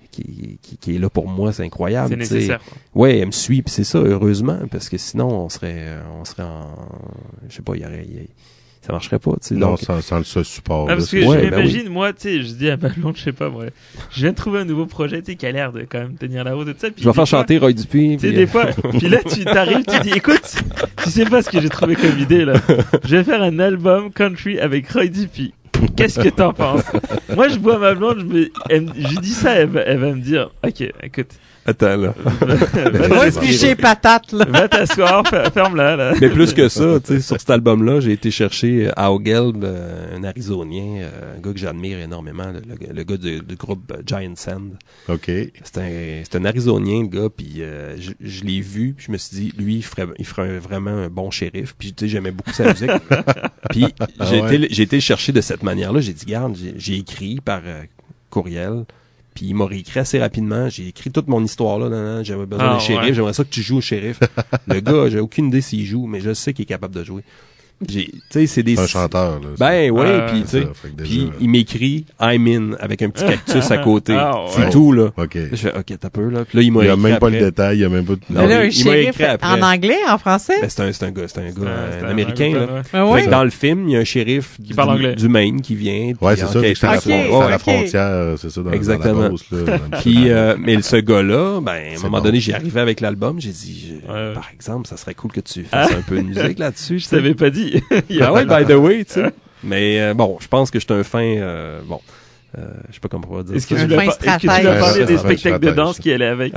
est là pour moi, c'est incroyable. C'est nécessaire. Ouais, elle me suit, puis c'est ça, heureusement, parce que sinon on serait en, je sais pas, ça marcherait pas, tu sais. Non, donc, sans ce support. Parce que je m'imagine, moi, tu sais, je dis à ma blonde, je sais pas, moi, je viens de trouver un nouveau projet, tu sais, qui a l'air de quand même tenir la route et tout ça. Je vais faire chanter Roy Dupuis. Tu sais, des fois, puis là, tu t'arrives, tu dis, écoute, tu sais pas ce que j'ai trouvé comme idée, là. Je vais faire un album country avec Roy Dupuis. Qu'est-ce que t'en penses? Moi, je vois ma blonde, je dis ça, elle va me dire, ok, écoute. Attends, là. Va se picher patate, là. Va t'asseoir, ferme-la, là. Mais plus que ça, tu sais, sur cet album-là, j'ai été chercher Al Gelb, un Arizonien, un gars que j'admire énormément, le gars du groupe Giant Sand. OK. C'est un Arizonien, le gars, puis je l'ai vu, puis je me suis dit, lui, il ferait vraiment un bon shérif, puis tu sais, j'aimais beaucoup sa musique. Puis j'ai été le chercher de cette manière-là, j'ai dit, regarde, j'ai écrit par courriel. Puis il m'a réécrit assez rapidement. J'ai écrit toute mon histoire là. J'avais besoin d'un shérif. Ouais. J'aimerais ça que tu joues au shérif. Le gars, j'ai aucune idée s'il joue, mais je sais qu'il est capable de jouer. Tu sais, c'est des... un chanteur, là. Ben ouais, puis tu sais, puis il m'écrit I'm in avec un petit cactus à côté. C'est tout là. OK. Je fais OK, t'as peur là. Puis là il m'a écrit. Il y a même après. pas le détail, il y a même pas. Non, là, un shérif en anglais, en français. Ben c'est un gars américain là. Ouais. Dans le film, il y a un shérif qui parle anglais du Maine qui vient. Ouais, c'est ça. C'est à la frontière, c'est ça. Exactement. Dans la Beauce, là, puis mais ce gars-là, ben à un moment donné, j'ai arrivé avec l'album, j'ai dit par exemple, ça serait cool que tu fasses un peu de musique là-dessus. Je t'avais pas dit. By the way, tu sais. Mais bon, je pense que je suis un fin je sais pas comment on va dire. Est-ce que tu lui as parlé des spectacles de danse qui allaient avec?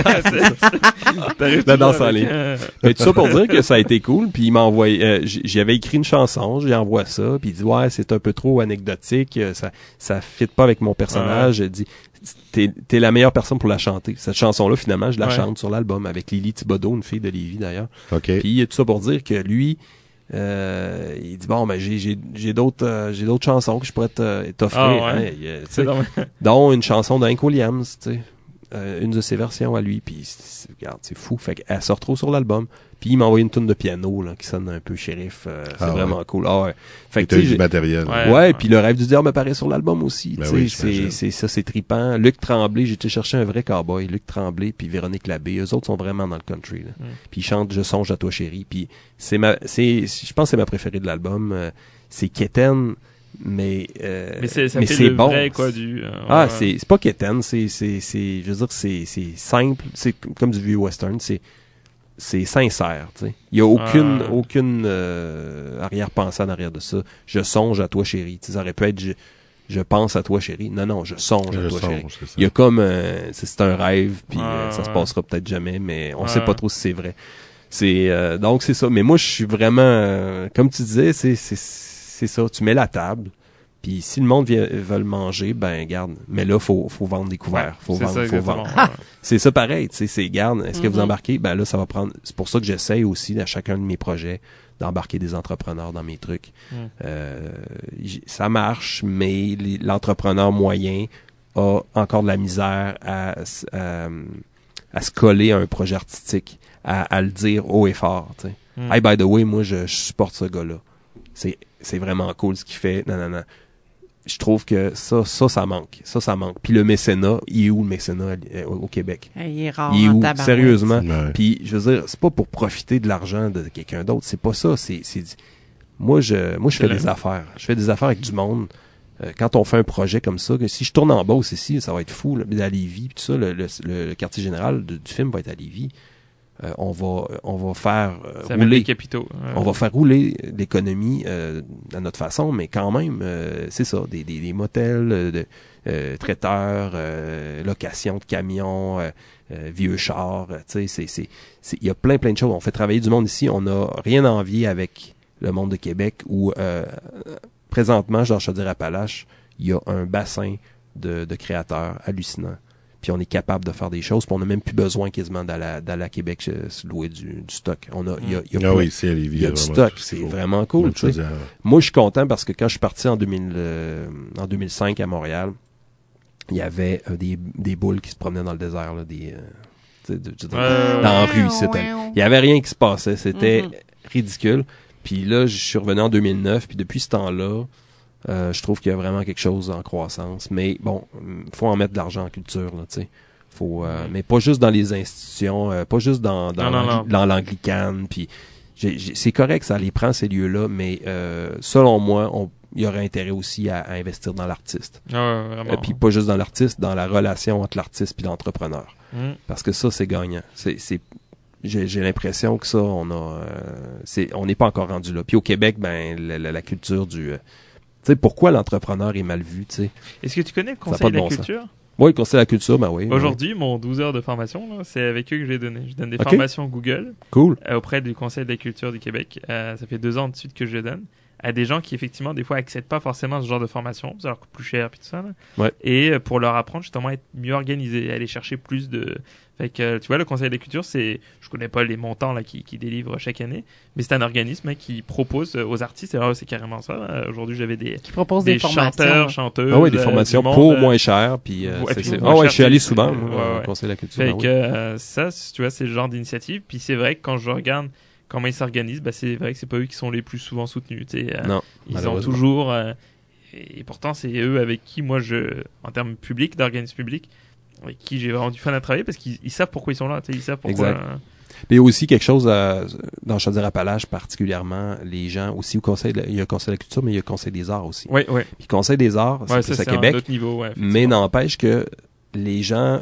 La danse en ligne. Mais tout ça pour dire que ça a été cool, puis il m'a envoyé j'avais écrit une chanson, j'ai envoyé ça, puis il dit ouais, c'est un peu trop anecdotique, ça fit pas avec mon personnage, il dit t'es la meilleure personne pour la chanter. Cette chanson-là, finalement, je la chante sur l'album avec Lily Thibodeau, une fille de Lévis d'ailleurs. OK. Puis tout ça pour dire que lui il dit bon ben j'ai d'autres chansons que je pourrais t'offrir dont une chanson d'Hank Williams, tu sais, une de ses versions à lui, puis regarde, c'est fou, fait qu'elle se retrouve sur l'album, puis il m'a envoyé une toune de piano là qui sonne un peu shérif, c'est vraiment cool. Fait que du matériel. Puis le rêve du diable apparaît sur l'album aussi, tu sais, c'est trippant. Luc Tremblay, j'ai été chercher un vrai cowboy, Luc Tremblay puis Véronique Labbé, eux autres sont vraiment dans le country là. Puis ils chantent Je songe à toi chérie, puis je pense que c'est ma préférée de l'album, c'est Keten. Mais c'est bon. Vrai, quoi, c'est pas quétaine, je veux dire c'est simple, c'est comme du vieux western, c'est sincère, tu sais. Il y a aucune arrière-pensée en arrière de ça. Je songe à toi chérie, tu sais, ça aurait pu être je pense à toi chérie. Non, je songe à toi chérie. Il y a comme c'est un rêve, puis ça se passera peut-être jamais, mais on sait pas trop si c'est vrai. Donc c'est ça. Mais moi je suis vraiment comme tu disais, c'est ça. Tu mets la table. Puis si le monde veut le manger, ben garde. Mais là, faut vendre des couverts. Faut vendre. C'est ça pareil, tu sais, c'est garde. Est-ce que vous embarquez? Ben là, ça va prendre. C'est pour ça que j'essaye aussi à chacun de mes projets d'embarquer des entrepreneurs dans mes trucs. Ça marche, mais l'entrepreneur moyen a encore de la misère à se coller à un projet artistique, à le dire haut et fort. Tu sais. Hey, by the way, moi je supporte ce gars-là. C'est vraiment cool ce qu'il fait. Non. Je trouve que ça manque. Ça manque. Puis le mécénat, il est où le mécénat au Québec? Il est rare. Il est où? Tabarouette. Sérieusement. Ouais. Puis, je veux dire, c'est pas pour profiter de l'argent de quelqu'un d'autre. C'est pas ça. Moi, je fais des affaires. Je fais des affaires avec du monde. Quand on fait un projet comme ça, que si je tourne en Beauce ici, ça va être fou. Là, à Lévis, puis tout ça, le quartier général du film va être à Lévis. On va faire rouler les capitaux. On va faire rouler l'économie à notre façon, mais quand même, c'est ça, des motels, traiteurs, location de camions, vieux chars, tu sais, il y a plein de choses. On fait travailler du monde ici. On n'a rien à envier avec le monde de Québec où présentement, dans Chaudière-Appalaches, il y a un bassin de créateurs hallucinants. Puis on est capable de faire des choses, puis on n'a même plus besoin quasiment d'aller à Québec se louer du stock. Il y a du stock, c'est vraiment cool. Moi, je suis content parce que quand je suis parti en 2005 à Montréal, il y avait des boules qui se promenaient dans le désert, là, dans la rue. Il y avait rien qui se passait, c'était ridicule. Puis là, je suis revenu en 2009, puis depuis ce temps-là, je trouve qu'il y a vraiment quelque chose en croissance. Mais bon, faut en mettre de l'argent en culture, là, tu sais. Mais pas juste dans les institutions, pas juste dans l'anglicane. Puis c'est correct, ça les prend ces lieux-là, mais selon moi, il y aurait intérêt aussi à investir dans l'artiste. Puis pas juste dans l'artiste, dans la relation entre l'artiste et l'entrepreneur. Parce que ça, c'est gagnant. J'ai l'impression que ça, on n'est pas encore rendu là. Puis au Québec, ben la culture du tu sais, pourquoi l'entrepreneur est mal vu, tu sais. Est-ce que tu connais le Conseil de la culture? Oui, le Conseil de la culture, ben oui. Aujourd'hui, mon 12 heures de formation, là, c'est avec eux que je donne des formations Google. Cool. Auprès du Conseil de la culture du Québec. Ça fait 2 ans de suite que je les donne. À des gens qui, effectivement, des fois, accèdent pas forcément à ce genre de formation. Ça leur coûte plus cher, puis tout ça, là. Ouais. Et pour leur apprendre, justement, à être mieux organisé, aller chercher plus de... Fait que, tu vois, le Conseil de la culture, je connais pas les montants là qui délivrent chaque année, mais c'est un organisme qui propose aux artistes, c'est carrément ça. Aujourd'hui, j'avais des chanteurs, chanteuses. Ah oui, des formations pour moins cher, puis je suis allé souvent au Conseil de la culture. Fait que ça, tu vois, c'est le genre d'initiative. Puis c'est vrai que quand je regarde comment ils s'organisent, c'est vrai que c'est pas eux qui sont les plus souvent soutenus. Non, ils ont toujours et pourtant c'est eux avec qui moi en termes publics, d'organismes publics, avec qui j'ai vraiment du fun à travailler parce qu'ils savent pourquoi ils sont là, ils savent pourquoi. Exact. Mais il y a aussi quelque chose dans Chaudière-Appalaches particulièrement, les gens aussi il y a le Conseil de la culture, mais il y a le Conseil des arts aussi. Oui. Puis le Conseil des arts, c'est plus à Québec. Un autre niveau, mais n'empêche que les gens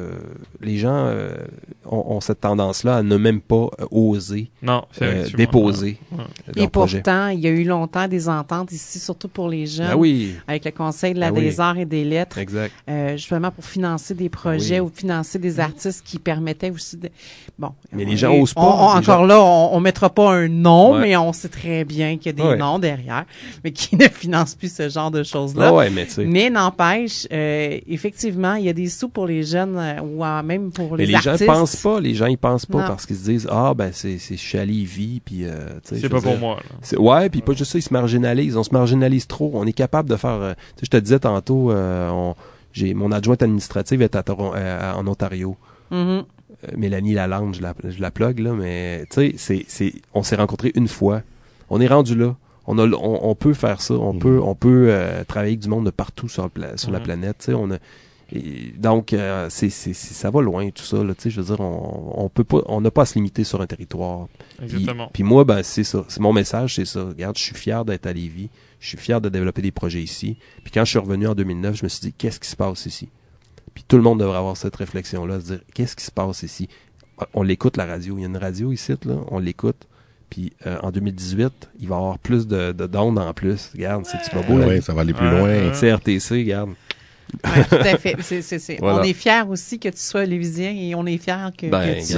ont cette tendance-là à ne même pas oser déposer leur projet. Et pourtant, il y a eu longtemps des ententes ici, surtout pour les jeunes, avec le Conseil des arts et des lettres, justement pour financer des projets ou financer des artistes qui permettaient aussi de... Bon, mais les gens osent pas. On mettra pas un nom, mais on sait très bien qu'il y a des noms derrière, mais qui ne financent plus ce genre de choses-là. Mais n'empêche, effectivement, il y a des sous pour les jeunes ou même pour les artistes. Les gens ils pensent pas parce qu'ils se disent je suis à Lévis puis c'est pas pour moi. Puis pas juste ça, ils se marginalisent, on se marginalise trop, on est capable de faire je te disais tantôt mon adjointe administrative est en Ontario. Mélanie Lalande, je la plug là, mais tu sais on s'est rencontrés une fois. On est rendu là. On peut faire ça, on peut travailler avec du monde de partout sur la planète, tu sais, donc ça va loin tout ça là, tu sais, je veux dire on n'a pas à se limiter sur un territoire. Exactement. Puis moi c'est ça, c'est mon message, c'est ça. Regarde, je suis fier d'être à Lévis, je suis fier de développer des projets ici. Puis quand je suis revenu en 2009, je me suis dit qu'est-ce qui se passe ici? Puis tout le monde devrait avoir cette réflexion là, se dire qu'est-ce qui se passe ici? On l'écoute la radio, il y a une radio ici là, on l'écoute. Puis en 2018, il va y avoir plus d'ondes en plus. Regarde, c'est-tu pas beau? Ça va aller plus loin. CRTC, regarde. Ouais, tout à fait. Voilà. On est fiers aussi que tu sois lévisien et on est fiers que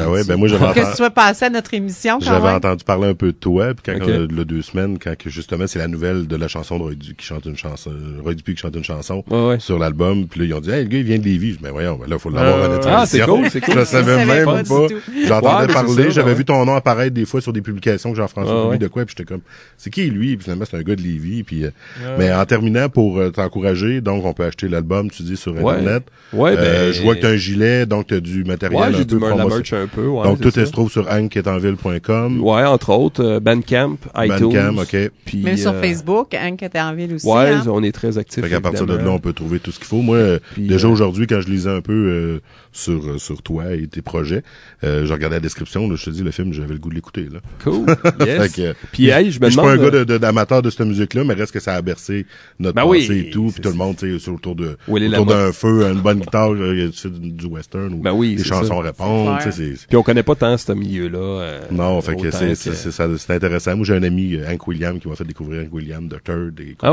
tu sois passé à notre émission. J'avais entendu parler un peu de toi, puis quand il y a 2 semaines, quand justement c'est la nouvelle de la chanson de Roy Dupuis qui chante une chanson sur l'album, puis là ils ont dit, hey, le gars il vient de Lévis. Ben voyons, là faut l'avoir à notre émission. C'est cool. Je savais même pas. J'entendais parler, j'avais vu ton nom apparaître des fois sur des publications que Jean-François de quoi, puis j'étais comme, c'est qui lui? Puis finalement c'est un gars de Lévis, puis mais en terminant, pour t'encourager, donc on peut acheter l'album, tu dis, sur Internet. Je vois que t'as un gilet, donc t'as du matériel un peu. La merch un peu, donc tout se trouve sur annequetanville.com. Ouais, entre autres, Bandcamp, iTunes. Bandcamp, OK. Puis, même sur Facebook, Anne Quétanville aussi. Ouais, on est très actifs. Fait qu'à partir de là, on peut trouver tout ce qu'il faut. Moi, déjà aujourd'hui, quand je lisais un peu sur toi et tes projets, je regardais la description, là, je te dis, le film, j'avais le goût de l'écouter. Là. Cool. Yes. Fait que, puis, je me demande... Je suis pas un gars d'amateur de cette musique-là, mais reste que ça a bercé notre pensée et tout. Puis tout le monde, tu sais, autour d'un feu, une bonne guitare, tu fais du western ou des chansons répondent. Puis on connaît pas tant ce milieu-là. Non, fait que c'est intéressant. Moi, j'ai un ami, Hank Williams, qui m'a fait découvrir Hank Williams, The Third.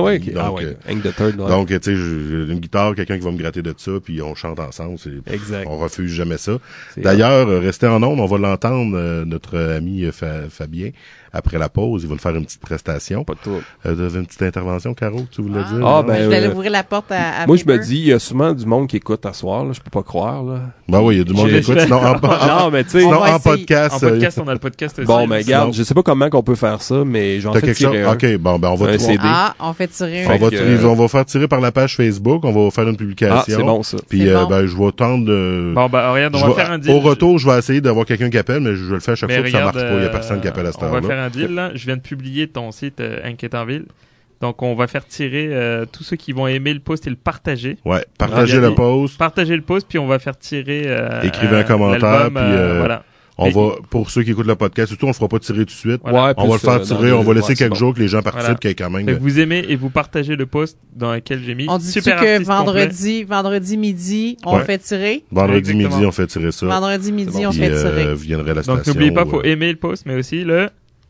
Hank The Third. Donc, tu sais, j'ai une guitare, quelqu'un qui va me gratter de ça, puis on chante ensemble. Exact. On refuse jamais ça. D'ailleurs, restez en ondes, on va l'entendre, notre ami Fabien. Après la pause, il va nous faire une petite prestation. Pas de tout. Une petite intervention, Caro, tu voulais dire? Je vais ouvrir la porte à moi, je me dis, il y a souvent du monde qui écoute à soir, là. Je peux pas croire, là. Ben oui, il y a du monde qui écoute. Sinon, non, mais tu sais, en podcast. En podcast, on a le podcast aussi. Bon, mais regarde, je sais pas comment qu'on peut faire ça, mais j'en fais tirer un. OK, bon, ben, on va CD. On fait tirer on va faire tirer par la page Facebook, on va faire une publication. C'est bon, ça. Puis, ben, je vais tendre Bon, ben, regarde, on va faire un deal. Au retour, je vais essayer d'avoir quelqu'un qui appelle, mais je le fais à chaque fois que ça marche pas. Il y a personne qui appelle à cette heure-là. On va faire un deal, là. Je viens de publier ton site Anne Quétanville. Donc, on va faire tirer tous ceux qui vont aimer le post et le partager. Ouais, partagez le post. Partagez le post, puis on va faire tirer écrivez un commentaire, puis voilà. On va, pour ceux qui écoutent le podcast, surtout, on le fera pas tirer tout de suite. Voilà. On va le faire tirer, on va laisser quelques jours que les gens participent, qu'il y ait quand même. Vous aimez et vous partagez le post dans lequel j'ai mis. On dit que vendredi midi, on fait tirer? Vendredi midi, on fait tirer ça. Vendredi midi, on fait tirer. Viendrait la station. Donc, n'oubliez pas, faut aimer le post, mais aussi le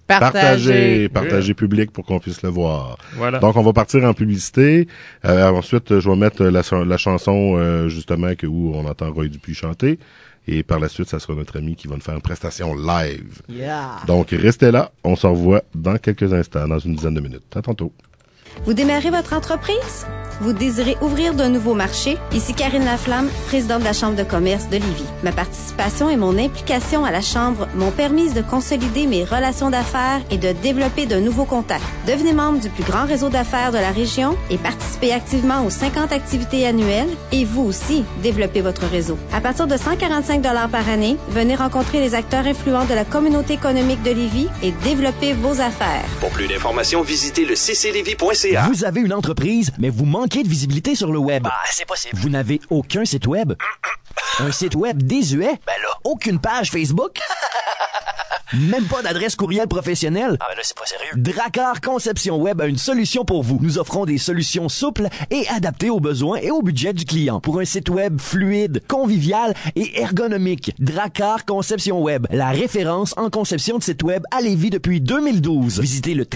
partager public pour qu'on puisse le voir. Voilà. Donc on va partir en publicité. Ensuite, je vais mettre la chanson justement où on entend Roy Dupuis chanter. Et par la suite, ça sera notre ami qui va nous faire une prestation live. Yeah. Donc restez là, on se revoit dans quelques instants, dans une dizaine de minutes. À tantôt. Vous démarrez votre entreprise? Vous désirez ouvrir de nouveaux marchés? Ici Karine Laflamme, présidente de la Chambre de commerce de Lévis. Ma participation et mon implication à la Chambre m'ont permis de consolider mes relations d'affaires et de développer de nouveaux contacts. Devenez membre du plus grand réseau d'affaires de la région et participez activement aux 50 activités annuelles et vous aussi, développez votre réseau. À partir de 145 $ par année, venez rencontrer les acteurs influents de la communauté économique de Lévis et développer vos affaires. Pour plus d'informations, visitez le cclévis.ca. Vous avez une entreprise, mais vous manquez de visibilité sur le web. C'est possible. Vous n'avez aucun site web? Un site web désuet? Ben là. Aucune page Facebook? Même pas d'adresse courriel professionnelle? Ah ben là, c'est pas sérieux. Dracar Conception Web a une solution pour vous. Nous offrons des solutions souples et adaptées aux besoins et au budget du client. Pour un site web fluide, convivial et ergonomique. Dracar Conception Web, la référence en conception de site web à Lévis depuis 2012. Visitez le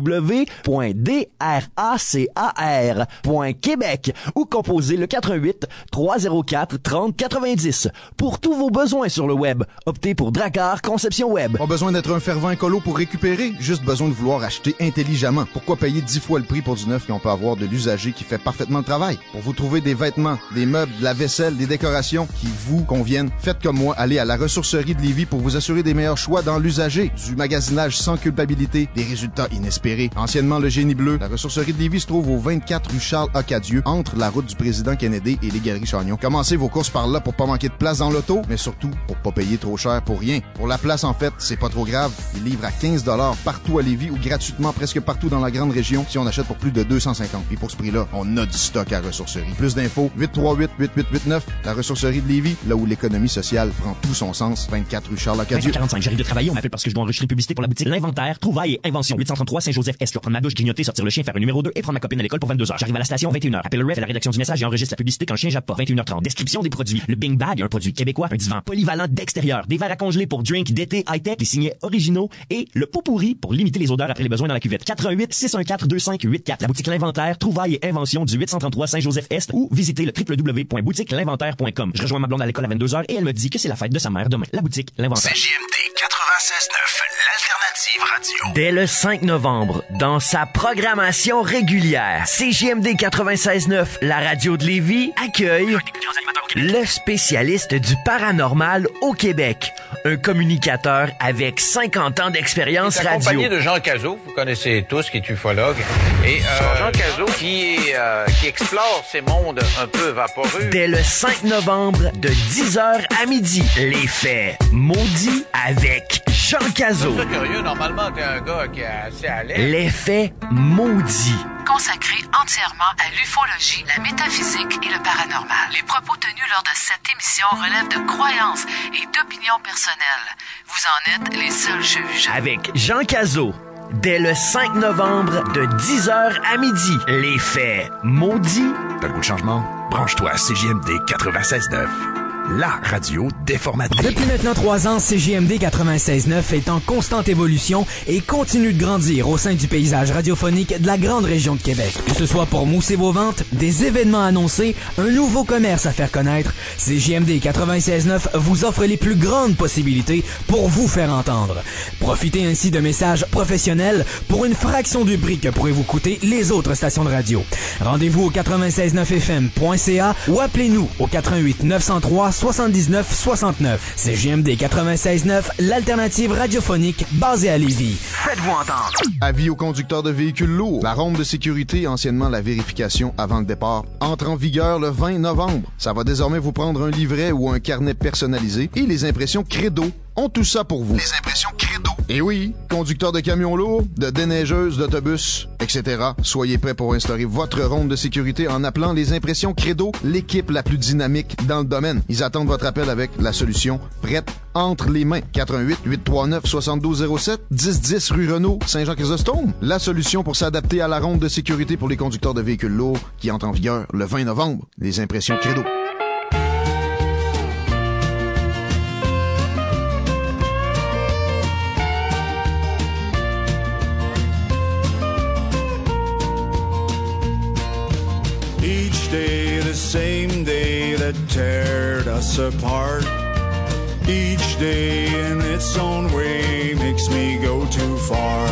www.dracar.québec ou composez le 88 304 30 90. Pour tous vos besoins sur le web, optez pour Dracar Conception Web. Pas besoin d'être un fervent écolo pour récupérer, juste besoin de vouloir acheter intelligemment. Pourquoi payer 10 fois le prix pour du neuf quand on peut avoir de l'usager qui fait parfaitement le travail? Pour vous trouver des vêtements, des meubles, de la vaisselle, des décorations qui vous conviennent, faites comme moi, allez à la ressourcerie de Lévis pour vous assurer des meilleurs choix dans l'usager, du magasinage sans culpabilité, des résultats inespérés. Anciennement le Génie Bleu, la ressourcerie de Lévis se trouve au 24 rue Charles-Acadieux, entre la route du président Kennedy et les Galeries Chagnon. Commencez vos courses par là pour pas manquer de place dans l'auto, mais surtout pour pas payer trop cher pour rien. Pour la place, en fait, c'est pas trop grave. Ils livrent à 15 $ partout à Lévis ou gratuitement presque partout dans la grande région si on achète pour plus de 250. Et pour ce prix-là, on a du stock à ressourcerie. Plus d'infos, 838-8889, la ressourcerie de Lévis, là où l'économie sociale prend tout son sens. 24 rue Charles-Acadieux. 45, j'arrive de travailler, on m'appelle parce que je dois enregistrer une publicité pour la boutique L'Inventaire, Trouvailles et Invention. 833 Saint-Joseph-Est. Je dois prendre ma douche, grignoter, sortir le chien, faire un numéro 2 et prendre ma copine à l'école pour 22h. J'arrive à la station 21h. Appelle le ref à la rédaction du message et enregistre la publicité quand le chien jappe pas. 21h30. Description des produits. Le Bing Bag, un produit québécois, un divan polyvalent d'extérieur, des verres à congeler pour drink d'été high-tech, les signets originaux et le pot pourri pour limiter les odeurs après les besoins dans la cuvette. 88 614 2584. La boutique L'Inventaire, trouvailles et inventions du 833 Saint-Joseph-Est ou visitez le www.boutiquelinventaire.com. Je rejoins ma blonde à l'école à 22h et elle me dit que c'est la fête de sa mère demain. La boutique L'Inventaire. CJMD 96.9, l'alternative radio. Dès le 5 novembre, dans sa programmation régulière, CJMD 96.9, la radio de Lévis, accueille le spécialiste du paranormal au Québec. Un communicateur avec 50 ans d'expérience radio. Accompagné de Jean Cazot, vous connaissez tous, qui est ufologue. Et Jean Cazot qui explore ces mondes un peu vaporeux. Dès le 5 novembre, de 10h à midi, les faits maudits avec Jean Cazot. C'est curieux, normalement, t'es un gars qui est assez à l'aise. Les faits maudits. Consacré entièrement à l'ufologie, la métaphysique et le paranormal. Les propos tenus lors de cette émission relèvent de croyances et d'opinions personnelles. Vous en êtes les seuls juges. Avec Jean Cazot, dès le 5 novembre, de 10h à midi, les faits maudits. T'as le goût de changement? Branche-toi à CJMD 96.9. La radio déformative. Depuis maintenant 3 ans, CJMD 96.9 est en constante évolution et continue de grandir au sein du paysage radiophonique de la grande région de Québec. Que ce soit pour mousser vos ventes, des événements annoncés, un nouveau commerce à faire connaître, CJMD 96.9 vous offre les plus grandes possibilités pour vous faire entendre. Profitez ainsi de messages professionnels pour une fraction du prix que pourraient vous coûter les autres stations de radio. Rendez-vous au 969fm.ca ou appelez-nous au 88 903 79 69. CJMD 96.9, l'alternative radiophonique basée à Lévis. Faites-vous entendre. Avis aux conducteurs de véhicules lourds. La ronde de sécurité, anciennement la vérification avant le départ, entre en vigueur le 20 novembre. Ça va désormais vous prendre un livret ou un carnet personnalisé et les impressions Credo ont tout ça pour vous. Les impressions Credo. Et oui, conducteurs de camions lourds, de déneigeuses, d'autobus, etc. Soyez prêts pour instaurer votre ronde de sécurité en appelant les impressions Credo, l'équipe la plus dynamique dans le domaine. Ils attendent votre appel avec la solution prête entre les mains. 88 839 7207 1010 rue Renault, Saint-Jean-Chrysostome. La solution pour s'adapter à la ronde de sécurité pour les conducteurs de véhicules lourds qui entre en vigueur le 20 novembre. Les impressions Credo. Each day, the same day that teared us apart. Each day in its own way makes me go too far.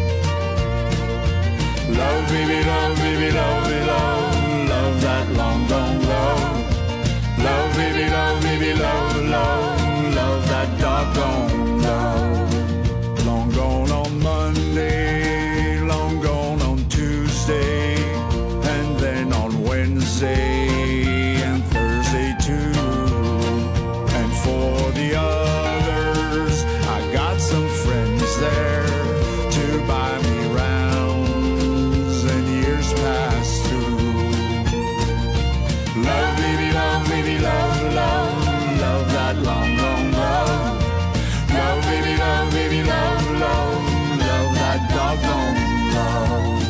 Love, baby, love, baby, love, baby, love, love that long gone love. Love, baby, love, baby, love, love, love that doggone love. Long gone on Monday, long gone on Tuesday, and then on Wednesday and Thursday too. And for the others, I got some friends there to buy me rounds and years pass through. Love, baby, love, baby, love, love, love that long gone love. Love, baby, love, baby, love, love, love that doggone love.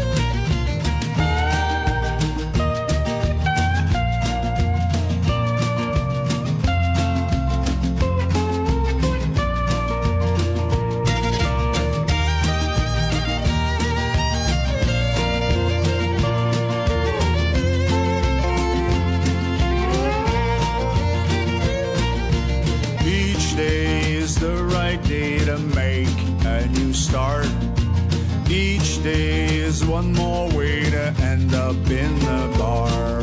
Each day is the right day to make a new start. Each day is one more way to end up in the bar.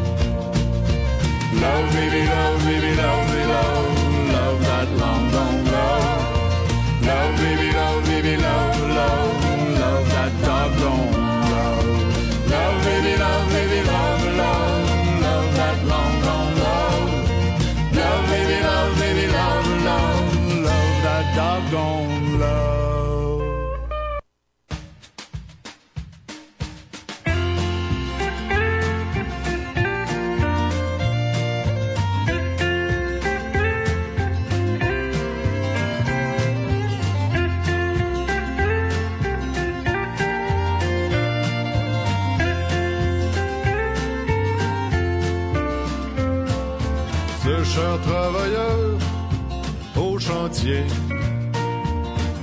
Love, baby, love, baby, love, baby, love, love that long gone love. Love, baby, love, baby, love, love, love that doggone love. Love, baby, love, baby, love, love, love that long gone love. Love, baby, love, baby, love, love, love that doggone love. Ce cher travailleur au chantier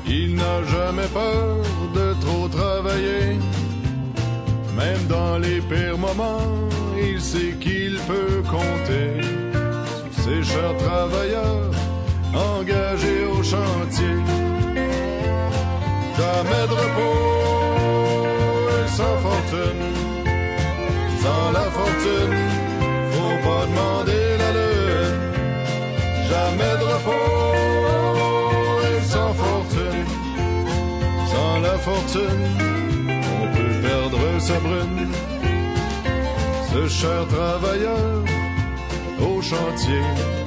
Il n'a jamais peur de trop travailler. Même dans les pires moments, il sait qu'il peut compter sur ses chers travailleurs engagés au chantier. Jamais de repos et sans fortune. Sans la fortune, faut pas demander la lune. Jamais de repos et sans fortune. Sans la fortune, on peut perdre sa brune. Ce cher travailleur au chantier,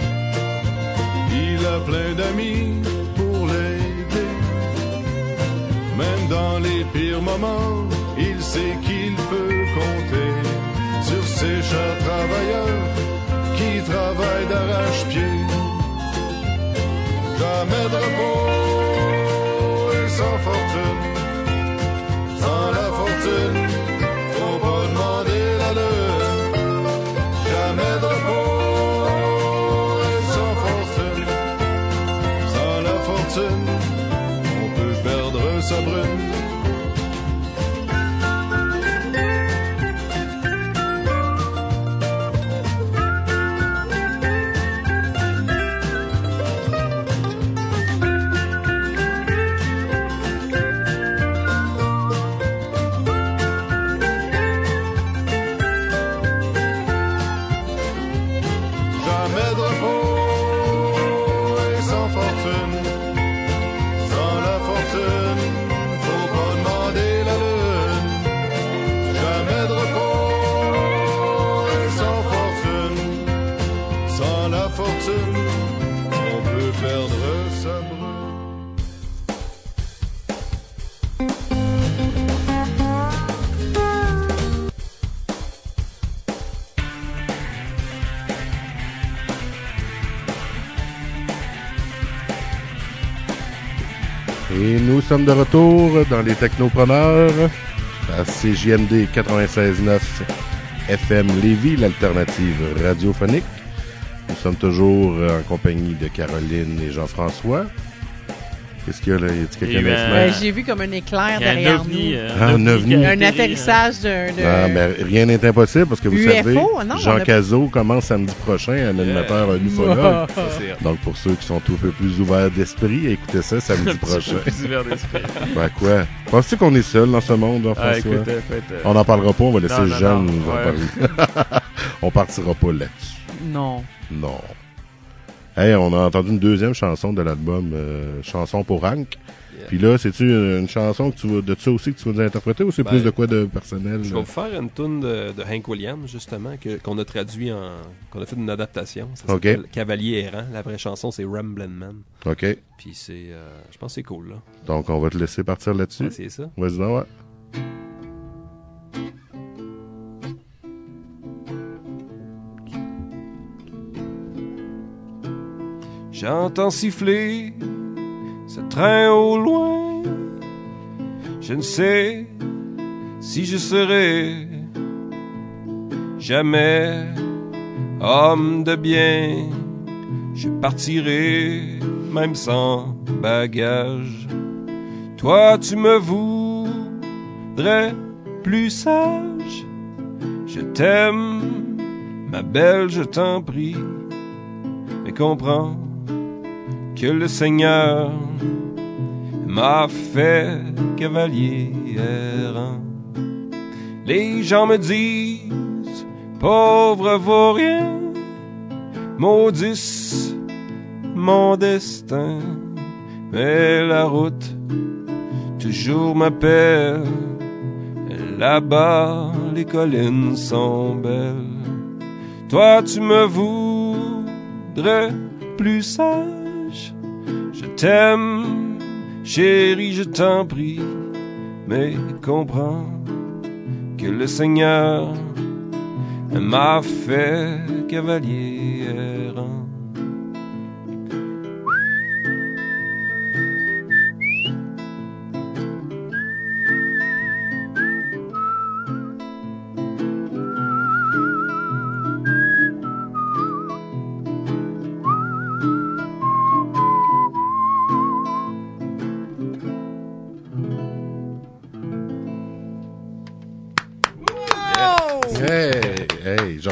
il a plein d'amis pour l'aider. Même dans les pires moments, il sait qu'il peut compter sur ces chers travailleurs qui travaillent d'arrache-pied. Jamais de repos et sans fortune. Sans la fortune, faut pas demander la lune. Jamais de repos et sans fortune. Sans la fortune, on peut perdre sa brune. Et nous sommes de retour dans les Technopreneurs à CJMD 96.9 FM Lévis, l'alternative radiophonique. Nous sommes toujours en compagnie de Caroline et Jean-François. Qu'est-ce qu'il y a là? Y a-t-il quelqu'un j'ai vu comme un éclair derrière nous. Un ovni. Un atterrissage de... Ben, rien n'est impossible parce que vous UFO, savez, non, Jean Cazot commence samedi prochain, un animateur ufologue. Donc pour ceux qui sont un peu plus ouverts d'esprit, écoutez ça samedi prochain. Plus ouverts d'esprit. Ben quoi? Penses-tu qu'on est seul dans ce monde, Jean-François? Écoute, on n'en parlera pas, on va laisser les jeunes nous en parler. On partira pas là-dessus. Non. Hey, on a entendu une deuxième chanson de l'album Chanson pour Hank. Puis là, c'est-tu une chanson de ça aussi que tu vas nous interpréter ou c'est plus de quoi de personnel? Je vais vous faire une tune de Hank Williams, justement, qu'on a traduit qu'on a fait une adaptation. Ça s'appelle Cavalier errant. La vraie chanson, c'est Ramblin' Man. OK. Puis c'est, je pense que c'est cool, là. Donc, on va te laisser partir là-dessus. Ouais, c'est ça. Vas-y, ouais. J'entends siffler ce train au loin. Je ne sais si je serai jamais homme de bien. Je partirai même sans bagage. Toi, tu me voudrais plus sage. Je t'aime, ma belle, je t'en prie. Mais comprends que le Seigneur m'a fait cavalier errant. Les gens me disent, pauvre vaut rien, maudisse mon destin. Mais la route toujours m'appelle, là-bas les collines sont belles. Toi tu me voudrais plus sage. Je t'aime, chérie, je t'en prie, mais comprends que le Seigneur m'a fait cavalier errant.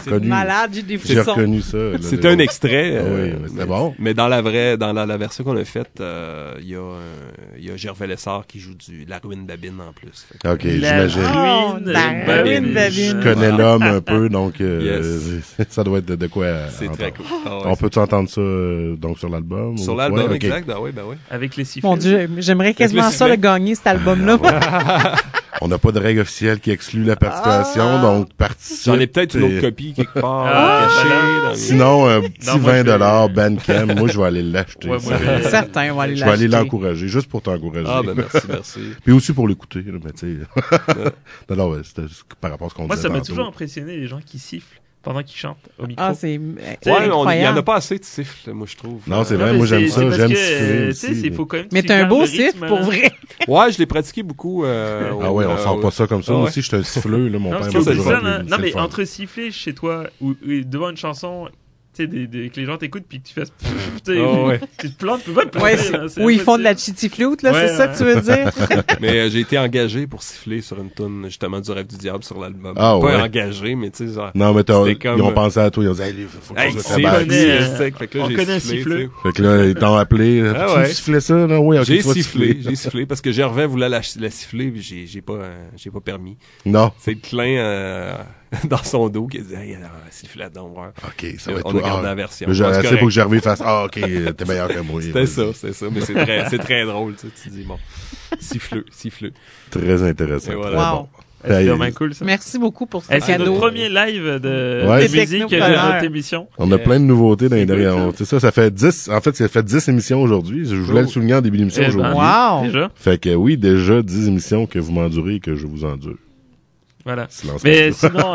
reconnu. Malade, j'ai des J'ai reconnu ça. C'était un extrait. Oui, c'était bon. Mais dans la version qu'on a faite, il y a Gervais Lessard qui joue la ruine Babine en plus. Ok, j'imagine. La ruine Babine. Je connais l'homme un peu, donc ça doit être de quoi. C'est très cool. On peut-tu entendre ça donc sur l'album? Sur l'album, okay. exact. Ben oui. Avec les sifflets. Mon Dieu, j'aimerais quasiment ça de gagner cet album-là. On n'a pas de règle officielle qui exclut la participation, donc participe. J'en ai peut-être une autre copie quelque part cachée. Sinon, un petit $20 Bandcamp, moi je vais aller l'acheter. Ouais, certain, on va aller l'acheter. Je vais aller l'encourager, juste pour t'encourager. Ah ben merci. Puis aussi pour l'écouter, mais tu sais. Non, c'était par rapport à ce qu'on disait. Moi, ça m'a toujours impressionné les gens qui sifflent pendant qu'ils chantent au micro. Ah, c'est incroyable. Il y en a pas assez de siffles, moi, je trouve. Non, c'est vrai, moi, j'aime ça. J'aime siffler aussi. Mais t'as un beau siffle, pour vrai. Ouais, je l'ai pratiqué beaucoup. Ah ouais, on sort pas ça comme ça. Moi aussi, je suis un siffleux, là, mon père m'a toujours appelé. Non, mais entre siffler chez toi ou devant une chanson, tu sais, que les gens t'écoutent puis que tu fasses tu te plantes, tu peux pas te planter. Où ils font de la chitty flute, là, c'est ça que tu veux dire? Mais j'ai été engagé pour siffler sur une toune, justement, du Rêve du Diable sur l'album. Ah, pas engagé, mais tu sais, genre. Non, mais ils ont pensé à toi, ils ont dit, hey, faut que tu sois capable. On connaît un siffleux. Fait que là, ils t'ont appelé. Tu sifflais ça, là? Oui, ok, j'ai sifflé parce que Gervais voulait la siffler, puis j'ai pas permis. Non. C'est le clin, dans son dos qui a dit siffler là-dedans. Ok, ça va être on a gardé la version. C'est pour que Gervais fasse ok, t'es meilleur que moi. C'était ça, mais c'est très drôle, tu dis bon. Siffleux. Très intéressant. Voilà. Wow. C'est vraiment cool ça. Merci beaucoup pour ce cadeau. C'est notre premier live de musique de notre émission. On a plein de nouveautés dans les dernières. C'est ça fait 10. En fait, ça fait 10 émissions aujourd'hui. Je voulais le souligner en début d'émission aujourd'hui. Wow. Déjà. Fait que oui, déjà 10 émissions que vous m'endurez et que je vous endure. Voilà. Mais sinon.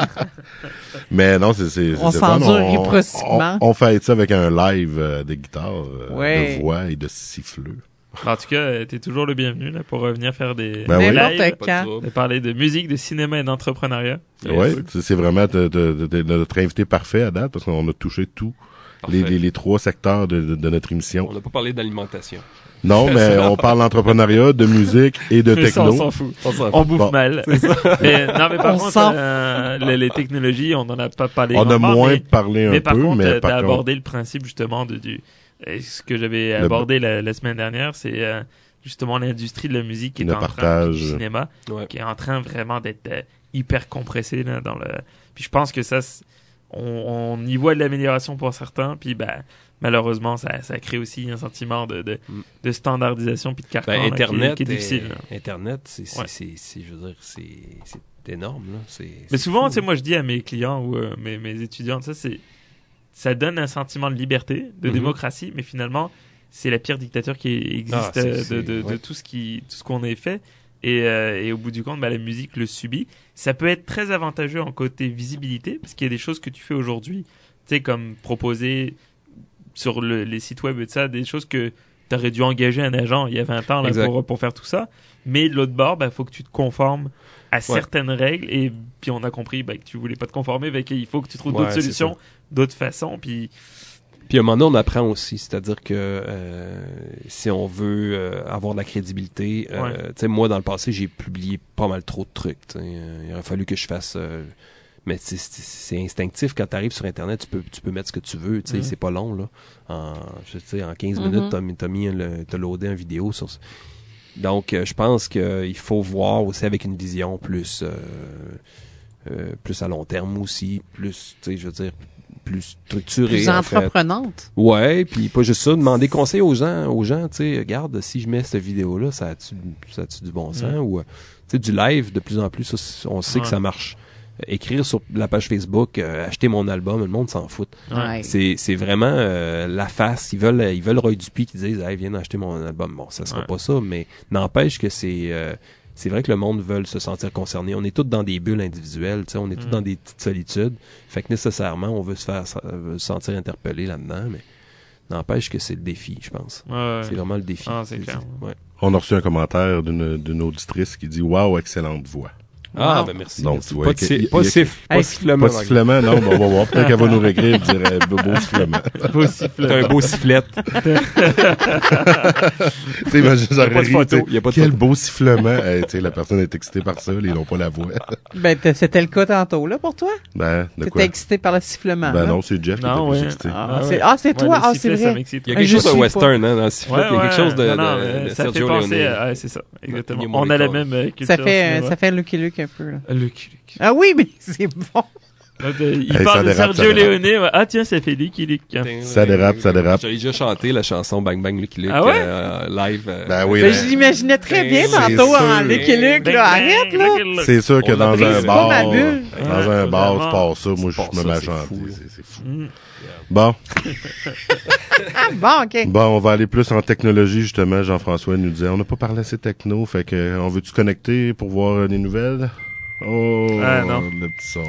Mais non, c'est on s'endure réciproquement. On fait ça avec un live de guitare, de voix et de siffleux. En tout cas, t'es toujours le bienvenu là, pour revenir faire des lives, de parler de musique, de cinéma et d'entrepreneuriat. Oui, c'est vraiment notre invité parfait à date parce qu'on a touché tous les 3 secteurs de notre émission. On n'a pas parlé d'alimentation. Non, mais on parle d'entrepreneuriat, de musique et de techno. On s'en fout. On bouffe mal. Mais par contre, les technologies, on n'en a pas parlé. On a moins parlé un peu, par contre, mais t'as abordé le principe justement ce que j'avais abordé la semaine dernière, c'est justement l'industrie de la musique qui est en train du cinéma, qui est en train vraiment d'être hyper compressée là, Puis je pense que ça, on y voit de l'amélioration pour certains, puis malheureusement, ça crée aussi un sentiment de standardisation puis de carcan Internet qui est difficile. Internet, je veux dire, c'est énorme. Là. Mais souvent, tu sais, moi, je dis à mes clients ou mes étudiants, ça donne un sentiment de liberté, de démocratie, mais finalement, c'est la pire dictature qui existe de tout ce qu'on a fait. Et au bout du compte, la musique le subit. Ça peut être très avantageux en côté visibilité, parce qu'il y a des choses que tu fais aujourd'hui, tu sais, comme proposer sur les sites web et tout ça, des choses que tu aurais dû engager un agent il y a 20 ans là, pour faire tout ça. Mais de l'autre bord, faut que tu te conformes à certaines règles. Et puis on a compris que tu voulais pas te conformer, il faut que tu trouves d'autres solutions, d'autres façons. Puis à un moment donné, on apprend aussi, c'est-à-dire que si on veut avoir de la crédibilité, tu sais, moi dans le passé, j'ai publié pas mal trop de trucs. Il aurait fallu que je fasse... mais c'est instinctif quand tu arrives sur Internet, tu peux mettre ce que tu veux, tu sais, c'est pas long là. En 15 minutes, t'as loadé une vidéo sur. Donc, je pense qu'il faut voir aussi avec une vision plus à long terme aussi, plus, tu sais, je veux dire, plus structurée. Plus entreprenante. Ouais, puis pas juste ça, demander conseil aux gens, tu sais, regarde, si je mets cette vidéo-là, ça a-tu du bon sens ou, tu sais, du live, de plus en plus, ça, on sait que ça marche. Écrire sur la page Facebook, acheter mon album, le monde s'en fout. Ouais. C'est vraiment la face. Ils veulent Roy Dupuis qui disent hey, viens acheter mon album. Bon, ça sera pas ça, mais n'empêche que c'est vrai que le monde veut se sentir concerné. On est tous dans des bulles individuelles, tu sais, on est tous dans des petites solitudes. Fait que nécessairement, on veut se sentir interpellé là-dedans, mais n'empêche que c'est le défi, je pense. C'est vraiment le défi. C'est clair. On a reçu un commentaire d'une auditrice qui dit « Wow, excellente voix ». Ah, ben merci. Donc, tu vois, pas sifflement. Pas sifflement, non, on va voir. Peut-être qu'elle va nous réécrire et dire beau sifflement. Beau sifflement. T'as un beau sifflet. Tu sais, imagine, Il y a pas de photo. Il y a pas de quel photo. beau sifflement. Tu sais, la personne est excitée par ça, ils n'ont pas la voix. Ben, c'était le cas tantôt, là, pour toi? Ben, de quoi? T'étais excité par le sifflement. Ben là? non, c'est Jeff qui était Non, plus ouais. excité. C'est toi? le Ah, sifflet, c'est ça vrai. m'excite. Il y a quelque chose de western, hein, dans le sifflet. Il y a quelque chose de ça fait Sergio penser Leone. à... c'est ça, exactement. Ennio On a la Morricone. même culture. Ça fait Lucky Luke un peu, là. Lucky Luke. Ah oui, mais c'est bon. Il Hey, parle ça de dérape, Sergio ça dérape. Leone. Ah tiens, ça fait Lucky Luke. Ça dérape. J'avais déjà chanté la chanson Bang Bang Lucky Luke Ah ouais? live. Ben oui, Ben, je l'imaginais très bien tantôt sûr. en Lucky Luke, là. Arrête, là. c'est sûr que On dans l'a un pris, bar, c'est pas ma bulle. dans un bar, tu pars ça, moi, Tu je me pars mets à ça, c'est chanter. fou, là. C'est fou. Bon. Ah, bon, OK. Bon, on va aller plus en technologie, justement. Jean-François nous disait, on n'a pas parlé assez techno, fait que, on veut-tu connecter pour voir des nouvelles? Oh, Ah, non. le petit son.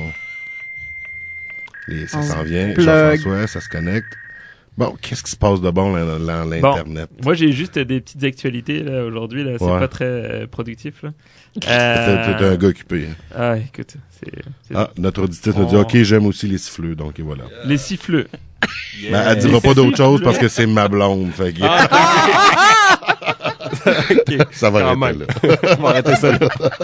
Ça On s'en vient. plug. Jean-François, ça se connecte. Bon, qu'est-ce qui se passe de bon dans l'Internet? Moi, j'ai juste des petites actualités là aujourd'hui. Là, c'est Ouais. pas très productif. Là. T'es un gars occupé. Hein. Ah, écoute, c'est Notre auditrice nous dit, OK, j'aime aussi les siffleux, donc et voilà. les siffleux. Ben, elle dira pas d'autre chose parce que c'est ma blonde. Fait que... Ça va Quand arrêter même. là. On va arrêter ça là.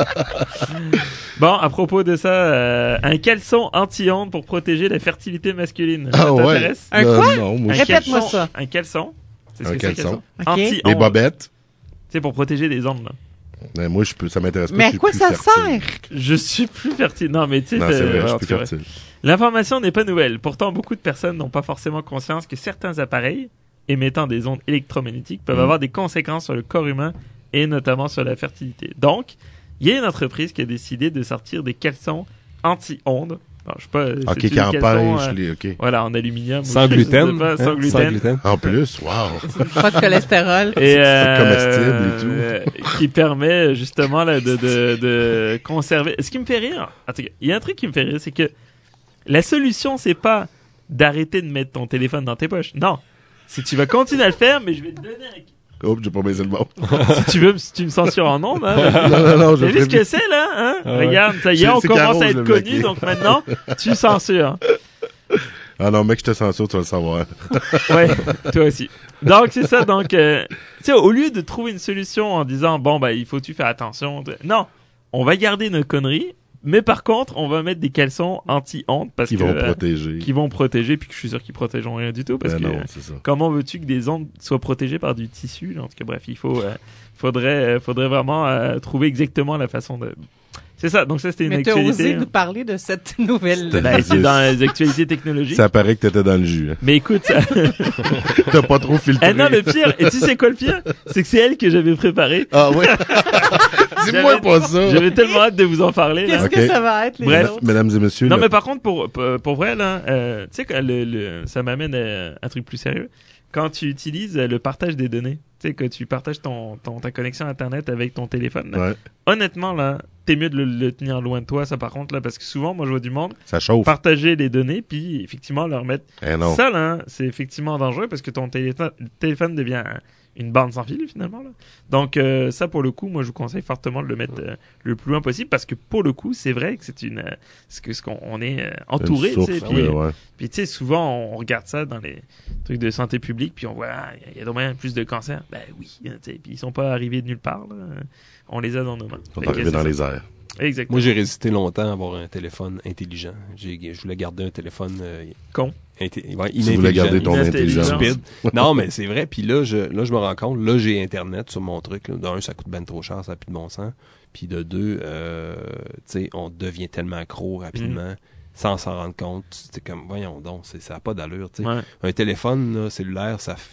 Bon, à propos de ça, un caleçon anti-ondes pour protéger la fertilité masculine. Ça Ah ouais. t'intéresse? Un quoi? Non, moi, Un Répète-moi caleçon- ça. Un caleçon. C'est ce Un que c'est, caleçon. OK. Anti-ondes. Les bobettes. C'est pour protéger les ondes. Là. Ben, moi, ça m'intéresse pas. Mais je à suis quoi plus ça fertile. sert? Je suis plus fertile. Non, mais tu sais, Non, c'est vrai, je alors, suis plus c'est vrai. fertile. L'information n'est pas nouvelle. Pourtant, beaucoup de personnes n'ont pas forcément conscience que certains appareils émettant des ondes électromagnétiques peuvent avoir des conséquences sur le corps humain et notamment sur la fertilité. Donc, il y a une entreprise qui a décidé de sortir des caleçons anti-ondes. Alors, je sais pas. OK, c'est-tu qui des caleçons, empêche les... OK. Voilà, en aluminium. Sans ou je sais gluten. pas, sans hein, gluten. En plus, wow. Pas de cholestérol. Et comestible et qui permet justement là, de conserver. Ce qui me fait rire, en tout cas, il y a un truc qui me fait rire, c'est que la solution, c'est pas d'arrêter de mettre ton téléphone dans tes poches. Non. Si tu vas continuer à le faire, mais je vais te donner un... Oups, j'ai pas baisé le mot. si tu me censures en ondes, hein. non, T'as vu ce que c'est, là, hein? Ah ouais. Regarde, ça y est, on C'est commence Caro, à je être l'ai connu, bloqué. donc maintenant, tu censures. Ah non, mec, je te censure, tu vas le savoir. Ouais, toi aussi. Donc, c'est ça, donc, tu sais, au lieu de trouver une solution en disant, bon, bah, il faut-tu faire attention, non, on va garder nos conneries, mais par contre, on va mettre des caleçons anti-ondes parce Qui que... vont protéger. Qui vont protéger, puis que je suis sûr qu'ils protégeront rien du tout, parce Ben que non, c'est ça. comment veux-tu que des ondes soient protégées par du tissu, là? En tout cas, bref, il faudrait vraiment trouver exactement la façon de... C'est ça, donc ça c'était une Mais t'as actualité. osé nous parler de cette nouvelle. Ben, c'est dans les actualités technologiques. Ça paraît que t'étais dans le jus. Hein. Mais écoute, ça... T'as pas trop filtré. Eh non, le pire, et tu sais quoi le pire? C'est que c'est elle que j'avais préparé. Ah ouais? Dis-moi pas ça. J'avais tellement hâte de vous en parler. Là. Qu'est-ce que ça va être, les Bref. autres? Mesdames et messieurs. Non, là, mais par contre, pour vrai, là, tu sais, que ça m'amène à un truc plus sérieux. Quand tu utilises le partage des données, tu sais, que tu partages ta connexion Internet avec ton téléphone, là, ouais, honnêtement, là, t'es mieux de le tenir loin de toi, ça, par contre, là, parce que souvent, moi, je vois du monde ça chauffe. partager les données, puis effectivement, leur mettre Eh non. ça, là, c'est effectivement dangereux parce que ton téléphone devient une bande sans fil, finalement, là. Donc, ça, pour le coup, moi, je vous conseille fortement de le mettre le plus loin possible parce que, pour le coup, c'est vrai que c'est on est entouré, tu sais, puis, ouais. puis, tu sais, souvent, on regarde ça dans les trucs de santé publique, puis on voit, il y a donc bien plus de cancers. Ben oui, tu sais, puis ils sont pas arrivés de nulle part, là. On les a dans nos mains. Ils sont arrivés dans les airs. Exactement. Moi, j'ai résisté longtemps à avoir un téléphone intelligent. Je voulais garder un téléphone con. Tu voulais garder ton intelligence. Stupide. Non, mais c'est vrai. Puis là, je me rends compte, là, j'ai Internet sur mon truc. Là. D'un, ça coûte ben trop cher, ça n'a plus de bon sens. Puis de deux, tu sais, on devient tellement accro rapidement. Sans s'en rendre compte, c'est comme, voyons donc, ça n'a pas d'allure. Tu sais. Ouais. Un téléphone là, cellulaire,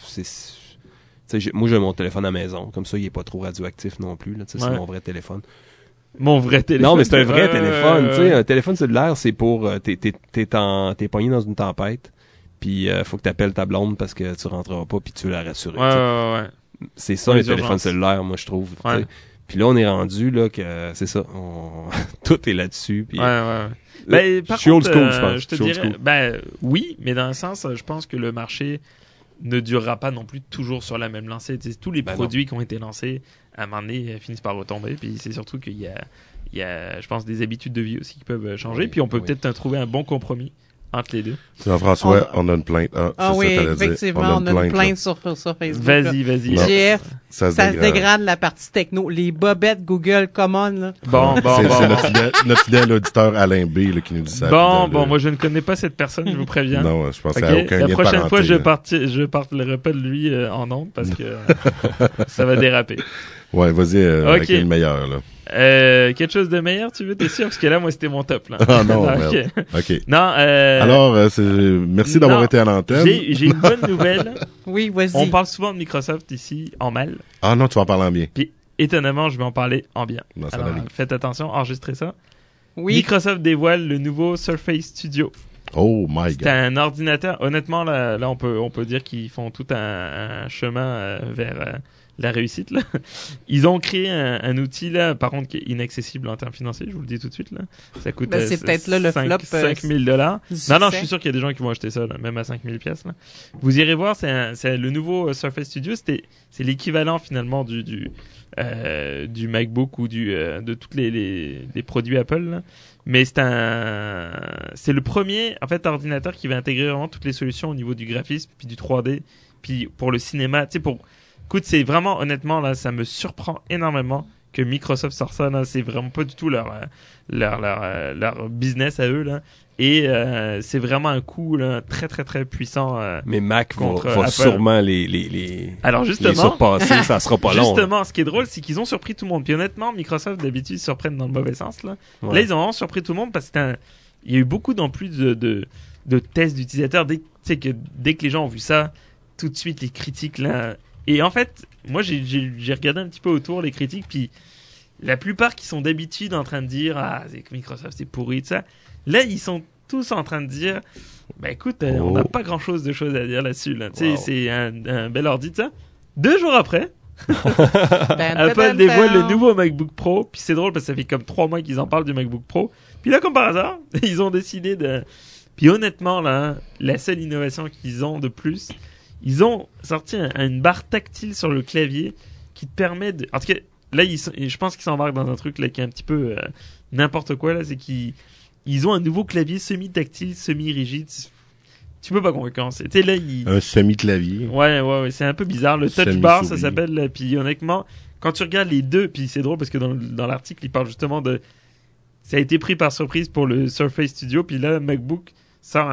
moi j'ai mon téléphone à la maison, comme ça il est pas trop radioactif non plus. Là, c'est mon vrai téléphone. Mon vrai téléphone. Non, mais c'est un vrai téléphone. Tu sais, un téléphone cellulaire, c'est pour t'es pogné dans une tempête, puis faut que t'appelles ta blonde parce que tu rentreras pas, puis tu veux la rassurer. Ouais. C'est ça, un téléphone cellulaire, moi je trouve. Ouais. Puis là, on est rendu là que c'est ça, tout est là-dessus. Puis Ben, par je suis old contre, school, je pense. je te dirais, ben oui, mais dans un sens, je pense que le marché ne durera pas non plus toujours sur la même lancée. Tous les produits qui ont été lancés, à un moment donné, finissent par retomber. Puis c'est surtout qu'il y il y a, je pense, des habitudes de vie aussi qui peuvent changer. Puis on peut peut-être trouver un bon compromis entre les deux. Jean-François, on a une plainte. Oui, effectivement, on a une plainte sur Facebook. Vas-y. GF, ça se dégrade la partie techno. Les bobettes Google Common, là. Bon. C'est notre fidèle auditeur Alain B là, qui nous dit ça. Bon, moi je ne connais pas cette personne, je vous préviens. Non, je pense que ça n'a aucun lien de parenté. La prochaine fois, je parlerai pas de lui en ondes parce que ça va déraper. Ouais, vas-y, avec une meilleure, là. Quelque chose de meilleur, tu veux, t'es sûr? Parce que là, moi, c'était mon top, là. Ah non, merde. OK. Non, alors, merci d'avoir été à l'antenne. J'ai une bonne nouvelle. Oui, vas-y. On parle souvent de Microsoft ici en mal. Ah non, tu vas en parler en bien. Puis, étonnamment, je vais en parler en bien. Non, alors, faites attention, enregistrez ça. Oui. Microsoft dévoile le nouveau Surface Studio. Oh my God. C'est un ordinateur. Honnêtement, là on peut dire qu'ils font tout un chemin vers la réussite, là. Ils ont créé un outil, là, par contre, qui est inaccessible en termes financiers, je vous le dis tout de suite, là. Ça coûte c'est peut-être là le flop. $5,000. Non, je suis sûr qu'il y a des gens qui vont acheter ça, là, même à 5,000 $. Là. Vous irez voir, c'est le nouveau Surface Studio. C'est l'équivalent, finalement, du MacBook ou de tous les produits Apple, là. Mais c'est le premier, en fait, ordinateur qui va intégrer vraiment toutes les solutions au niveau du graphisme, puis du 3D, puis pour le cinéma, tu sais, écoute, c'est vraiment, honnêtement, là, ça me surprend énormément que Microsoft sort ça, là. C'est vraiment pas du tout leur business à eux, là. Et c'est vraiment un coup, là, très, très, très puissant. Mais Mac va sûrement les surpasser, ça sera pas long. Justement, ce qui est drôle, c'est qu'ils ont surpris tout le monde. Puis honnêtement, Microsoft, d'habitude, ils surprennent dans le mauvais sens, là. Ouais. Là, ils ont vraiment surpris tout le monde parce que il y a eu beaucoup d'en plus de tests d'utilisateurs. Dès que les gens ont vu ça, tout de suite, les critiques, là. Et en fait, moi, j'ai regardé un petit peu autour les critiques, puis la plupart qui sont d'habitude en train de dire c'est que Microsoft c'est pourri, tout ça. Là, ils sont tous en train de dire écoute, on n'a pas grand-chose à dire là-dessus. Là. Wow. C'est un bel ordi, ça. 2 jours après, Apple dévoile le nouveau MacBook Pro, puis c'est drôle parce que ça fait comme 3 mois qu'ils en parlent du MacBook Pro. Puis là, comme par hasard, ils ont décidé de... Puis honnêtement, là, la seule innovation qu'ils ont de plus... Ils ont sorti une barre tactile sur le clavier qui te permet de... En tout cas, là, je pense qu'ils s'embarquent dans un truc là, qui est un petit peu n'importe quoi. Là, c'est qu'ils ont un nouveau clavier semi-tactile, semi-rigide. Tu peux pas convaincre. Un semi-clavier. Ouais, c'est un peu bizarre. Le touch bar, ça s'appelle. Puis honnêtement, quand tu regardes les deux, puis c'est drôle parce que dans l'article, il parle justement de... Ça a été pris par surprise pour le Surface Studio. Puis là, MacBook sort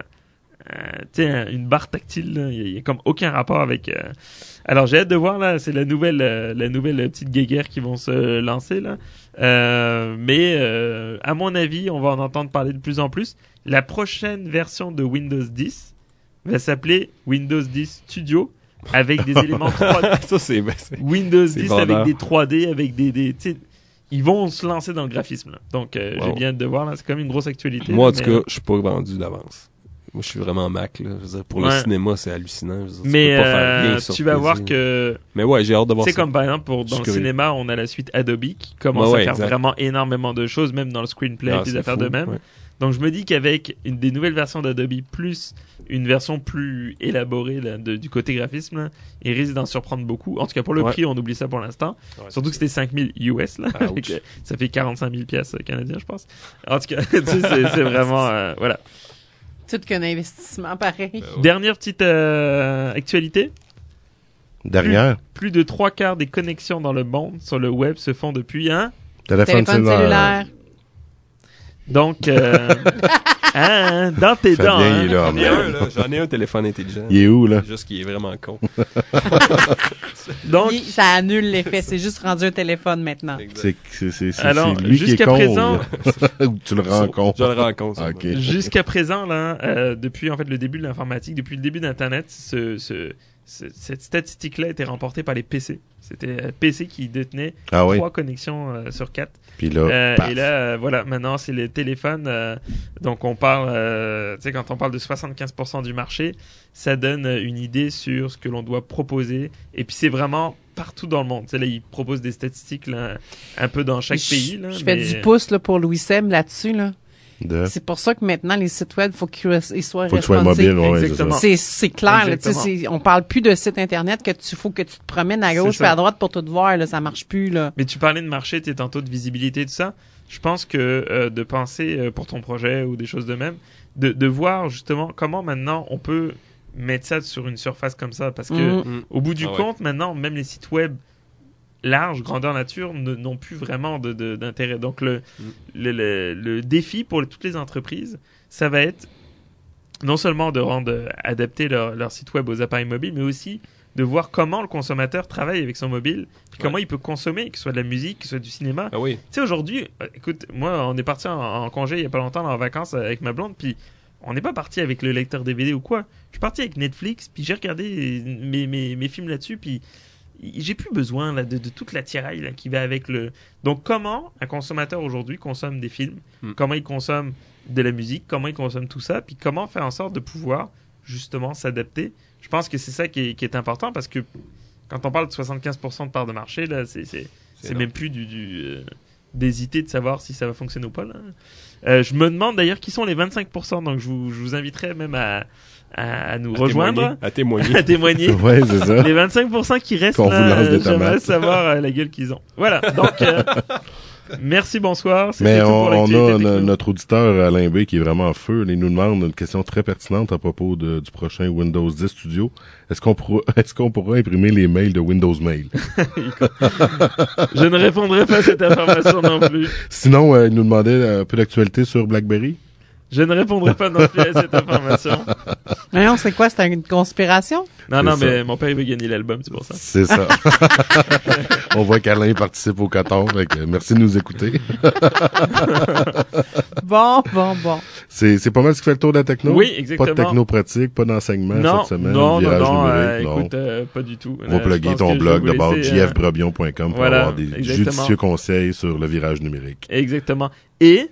une barre tactile, il y a comme aucun rapport avec. Alors j'ai hâte de voir là, c'est la nouvelle petite guéguerre qui vont se lancer là. Mais à mon avis, on va en entendre parler de plus en plus. La prochaine version de Windows 10 va s'appeler Windows 10 Studio avec des éléments 3D. Ça c'est Windows 10 avec des 3D, avec des ils vont se lancer dans le graphisme là. Donc j'ai bien hâte de voir là, c'est quand même une grosse actualité. Moi en tout cas, je suis pas vendu d'avance. Moi, je suis vraiment Mac, là. Je veux dire, pour le cinéma, c'est hallucinant. Je veux dire, mais tu peux pas faire rien sur tu vas voir que... Mais ouais, j'ai hâte de voir ça. C'est comme, par exemple, dans le cinéma, on a la suite Adobe qui commence à faire vraiment énormément de choses, même dans le screenplay et des affaires de même. Ouais. Donc, je me dis qu'avec des nouvelles versions d'Adobe plus une version plus élaborée là, du côté graphisme, là, il risque d'en surprendre beaucoup. En tout cas, pour le prix, on oublie ça pour l'instant. Ouais, surtout que c'était 5,000 US, là. Ça fait 45 000 piastres canadiens, je pense. En tout cas, c'est vraiment... voilà. Tout qu'un investissement pareil. Dernière petite actualité. Dernière. Plus de 3/4 des connexions dans le monde sur le web se font depuis un téléphone cellulaire. Donc, dans tes dents. J'en ai un téléphone intelligent. Il est où, là? Juste qu'il est vraiment con. Donc, ça annule l'effet. C'est juste rendu un téléphone maintenant. Alors, lui jusqu'à qui est présent, ou tu le rends compte. Je le rends compte. Okay. Jusqu'à présent, là, depuis en fait le début de l'informatique, depuis le début d'Internet, cette statistique-là était remportée par les PC. C'était PC qui détenait 3 connexions sur 4. Puis là, et là, voilà, maintenant c'est les téléphones. Donc on parle, tu sais, quand on parle de 75% du marché, ça donne une idée sur ce que l'on doit proposer. Et puis c'est vraiment partout dans le monde. Tu sais, là, ils proposent des statistiques là, un peu dans chaque pays. Là, je fais du pouce là, pour Louis Sem là-dessus. Là. C'est pour ça que maintenant, les sites web, faut qu'ils soient responsive. Faut mobile, exactement. C'est clair, là, on parle plus de site Internet faut que tu te promènes à gauche et à droite pour tout voir, là, ça marche plus, là. Mais tu parlais de marché, tantôt de visibilité, tout ça. Je pense que de penser pour ton projet ou des choses de même, de voir justement comment maintenant on peut mettre ça sur une surface comme ça, parce que au bout du compte, maintenant, même les sites web large, grandeur nature, n'ont plus vraiment d'intérêt. Donc, le défi pour toutes les entreprises, ça va être non seulement de adapter leur site web aux appareils mobiles, mais aussi de voir comment le consommateur travaille avec son mobile, puis comment il peut consommer, que ce soit de la musique, que ce soit du cinéma. Ah oui. Tu sais, aujourd'hui, écoute, moi, on est parti en congé il y a pas longtemps, en vacances avec ma blonde, puis on n'est pas parti avec le lecteur DVD ou quoi. Je suis parti avec Netflix, puis j'ai regardé mes films là-dessus, puis j'ai plus besoin là, de toute la tiraille là, qui va avec le... Donc, comment un consommateur aujourd'hui consomme des films, comment il consomme de la musique, comment il consomme tout ça, puis comment faire en sorte de pouvoir justement s'adapter. Je pense que c'est ça qui est important, parce que quand on parle de 75% de part de marché, là, c'est même plus d'hésiter de savoir si ça va fonctionner ou pas. Là. Je me demande d'ailleurs qui sont les 25%, donc je vous inviterai même à nous rejoindre. À témoigner. À témoigner. Ouais, c'est ça. Les 25% qui restent, qu'on vous lance des j'aimerais savoir la gueule qu'ils ont. Voilà, donc merci, bonsoir. Mais on a notre auditeur Alain B qui est vraiment en feu. Il nous demande une question très pertinente à propos du prochain Windows 10 Studio. Est-ce qu'on pourra imprimer les mails de Windows Mail? Je ne répondrai pas à cette information non plus. Sinon, il nous demandait un peu d'actualité sur BlackBerry. Je ne répondrai pas non plus à cette information. Mais non, c'est quoi? C'est une conspiration? Non, mais mon père, il veut gagner l'album, c'est pour ça. C'est ça. On voit qu'Alain participe au coton, merci de nous écouter. Bon. C'est pas mal ce qui fait le tour de la techno? Oui, exactement. Pas de technopratique, pas d'enseignement cette semaine. Non, écoute, pas du tout. On va plugger ton blog d'abord, jfbrebion.com pour avoir des judicieux conseils sur le virage numérique. Exactement. Et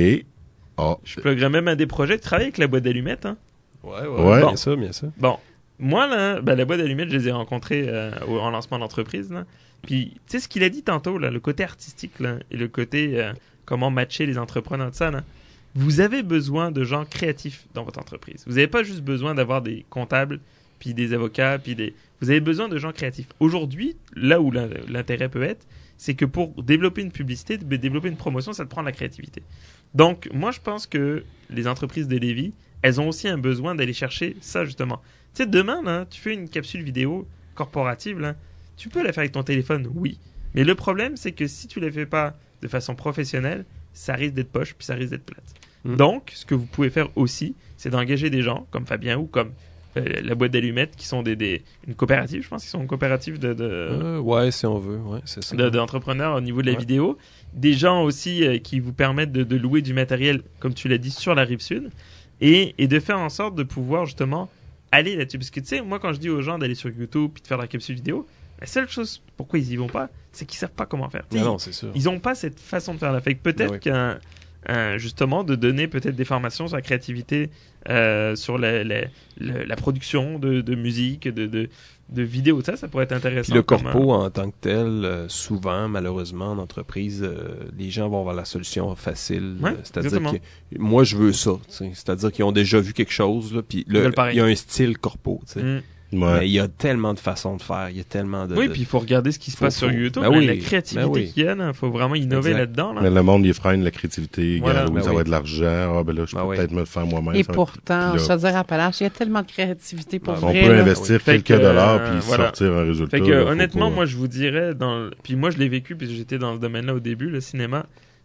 je pluggerais même un des projets de travailler avec la boîte d'allumettes. Hein. Ouais. Bon. Bien sûr. Bon, moi, là, la boîte d'allumettes, je les ai rencontrés en lancement d'entreprise. Là. Puis, tu sais ce qu'il a dit tantôt, là, le côté artistique là, et le côté comment matcher les entrepreneurs de ça. Là. Vous avez besoin de gens créatifs dans votre entreprise. Vous n'avez pas juste besoin d'avoir des comptables, puis des avocats, vous avez besoin de gens créatifs. Aujourd'hui, là où l'intérêt peut être, c'est que pour développer une publicité, développer une promotion, ça te prend de la créativité. Donc, moi, je pense que les entreprises de Lévis, elles ont aussi un besoin d'aller chercher ça, justement. Tu sais, demain, là, tu fais une capsule vidéo corporative, là, tu peux la faire avec ton téléphone, oui. Mais le problème, c'est que si tu ne la fais pas de façon professionnelle, ça risque d'être poche, puis ça risque d'être plate. Donc, ce que vous pouvez faire aussi, c'est d'engager des gens, comme Fabien ou comme la boîte d'allumettes, qui sont une coopérative, je pense qu'ils sont une coopérative ouais, si on veut, ouais, c'est ça. D'entrepreneurs au niveau de la vidéo. Des gens aussi qui vous permettent de louer du matériel, comme tu l'as dit, sur la Rive-Sud, et de faire en sorte de pouvoir justement aller là-dessus. Parce que tu sais, moi quand je dis aux gens d'aller sur YouTube et de faire la capsule vidéo, la seule chose pourquoi ils y vont pas, c'est qu'ils savent pas comment faire. Non, c'est sûr. Ils ont pas cette façon de faire la fake. Peut-être justement de donner peut-être des formations sur la créativité, sur la production de musique, de vidéos, ça pourrait être intéressant. Puis le corpo en tant que tel, souvent, malheureusement, en entreprise, les gens vont avoir la solution facile. C'est-à-dire que moi, je veux ça. C'est-à-dire qu'ils ont déjà vu quelque chose, puis il y a un style corpo. Mais il y a tellement de façons de faire, il y a tellement de... Oui, puis il faut regarder ce qui se passe sur YouTube, la créativité qu'il y a, il faut vraiment innover là-dedans. Là. Mais le monde, il freine la créativité, ça va être de l'argent, je peux peut-être me le faire moi-même. Et pourtant, je veux dire, Appalaches, il y a tellement de créativité pour vrai. On peut investir quelques dollars puis sortir un résultat. Fait que, honnêtement, moi, je vous dirais, puis moi, je l'ai vécu, puis j'étais dans ce domaine-là au début, le cinéma,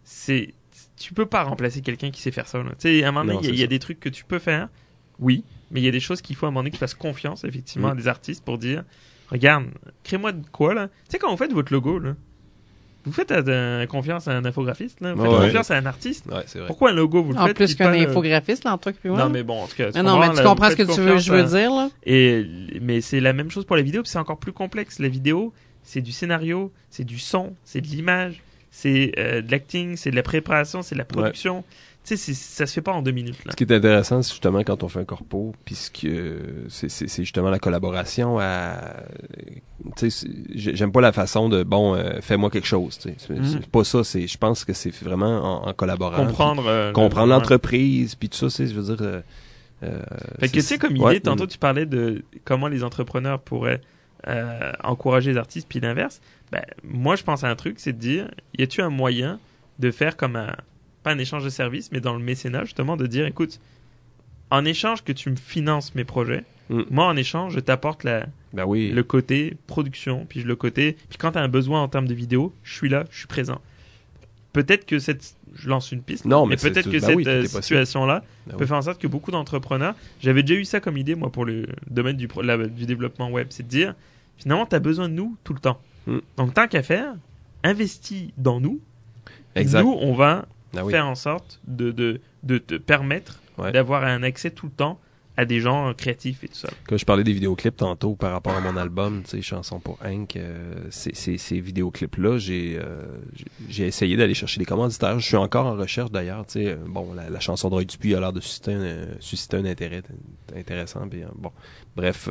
tu peux pas remplacer quelqu'un qui sait faire ça. Tu sais, à un moment donné, il y a des trucs que tu peux faire, oui, mais il y a des choses qu'il faut à un moment donné qui fassent confiance, effectivement, à des artistes pour dire, regarde, crée-moi de quoi, là. Tu sais, quand vous faites votre logo, là, vous faites confiance à un infographiste, là. Vous faites confiance à un artiste. Ouais, c'est vrai. Pourquoi un logo, vous le faites? En plus qu'un infographiste, là, en truc plus loin. Non, mais bon, en tout cas. Mais tu comprends ce que je veux dire, là. Mais c'est la même chose pour la vidéo, puis c'est encore plus complexe. La vidéo, c'est du scénario, c'est du son, c'est de l'image, c'est de l'acting, c'est de la préparation, c'est de la production. Ouais. Tu sais, ça se fait pas en 2 minutes. Là. Ce qui est intéressant, c'est justement quand on fait un corpo, puisque c'est justement la collaboration j'aime pas la façon de fais-moi quelque chose. C'est pas ça. Je pense que c'est vraiment en collaborant. Comprendre l'entreprise, puis tout ça, je veux dire. Fait que tu sais, comme idée, tantôt tu parlais de comment les entrepreneurs pourraient encourager les artistes, puis l'inverse. Ben, moi, je pense à un truc, c'est de dire, y a-tu un moyen de faire comme pas un échange de services, mais dans le mécénat, justement, de dire, écoute, en échange que tu me finances mes projets, moi, en échange, je t'apporte le côté production, puis quand tu as un besoin en termes de vidéo, je suis là, je suis présent. Peut-être que je lance une piste, mais peut-être que cette situation-là peut faire en sorte que beaucoup d'entrepreneurs, j'avais déjà eu ça comme idée, moi, pour le domaine du développement web, c'est de dire, finalement, tu as besoin de nous tout le temps. Donc, tant qu'à faire, investis dans nous. Exact. Nous, on va faire en sorte de te permettre d'avoir un accès tout le temps à des gens créatifs et tout ça. Quand je parlais des vidéoclips tantôt par rapport à mon album, tu sais, Chansons pour Hank, ces vidéoclips-là, j'ai essayé d'aller chercher des commanditaires. Je suis encore en recherche d'ailleurs, tu sais. La chanson de Roy Dupuis a l'air de susciter un intérêt intéressant. Puis, bref,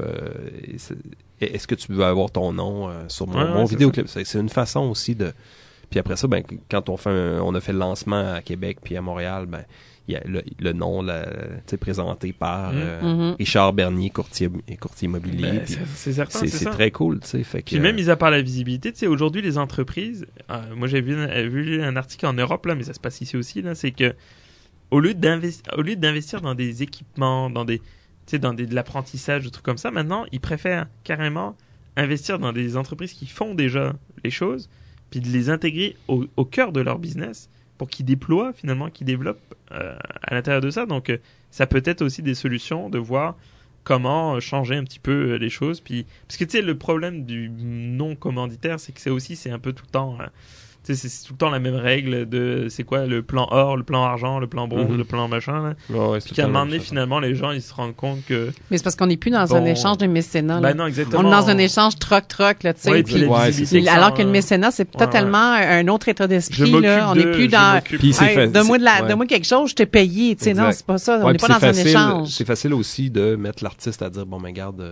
est-ce que tu veux avoir ton nom sur mon vidéoclip? C'est une façon aussi de... Puis après ça, quand on a fait le lancement à Québec puis à Montréal, il y a le nom présenté par Richard Bernier, courtier immobilier. C'est certain, c'est très cool, tu sais. Fait que, puis même mis à part la visibilité, tu sais, aujourd'hui les entreprises, moi j'ai vu un article en Europe là, mais ça se passe ici aussi là, c'est que au lieu d'investir dans des équipements, dans de l'apprentissage, des trucs comme ça, maintenant ils préfèrent carrément investir dans des entreprises qui font déjà les choses, puis de les intégrer au cœur de leur business, pour qu'ils déploient finalement, qu'ils développent à l'intérieur de ça. Donc ça peut être aussi des solutions de voir comment changer un petit peu les choses. Puis parce que tu sais, le problème du non commanditaire, c'est que c'est un peu tout le temps... tu sais, c'est tout le temps la même règle de c'est quoi le plan or, le plan argent, le plan bronze, le plan machin. Là. Puis qu'à un moment donné, finalement, les gens ils se rendent compte que. Mais c'est parce qu'on n'est plus dans un échange de mécénat. Là. Non, exactement. On est dans un échange troc, là, tu sais. Puis, alors que le mécénat, c'est totalement un autre état d'esprit. Là. On n'est plus dans. Donne-moi quelque chose, je t'ai payé. Tu sais, non, c'est pas ça. On n'est pas dans un échange. C'est facile aussi de mettre l'artiste à dire regarde,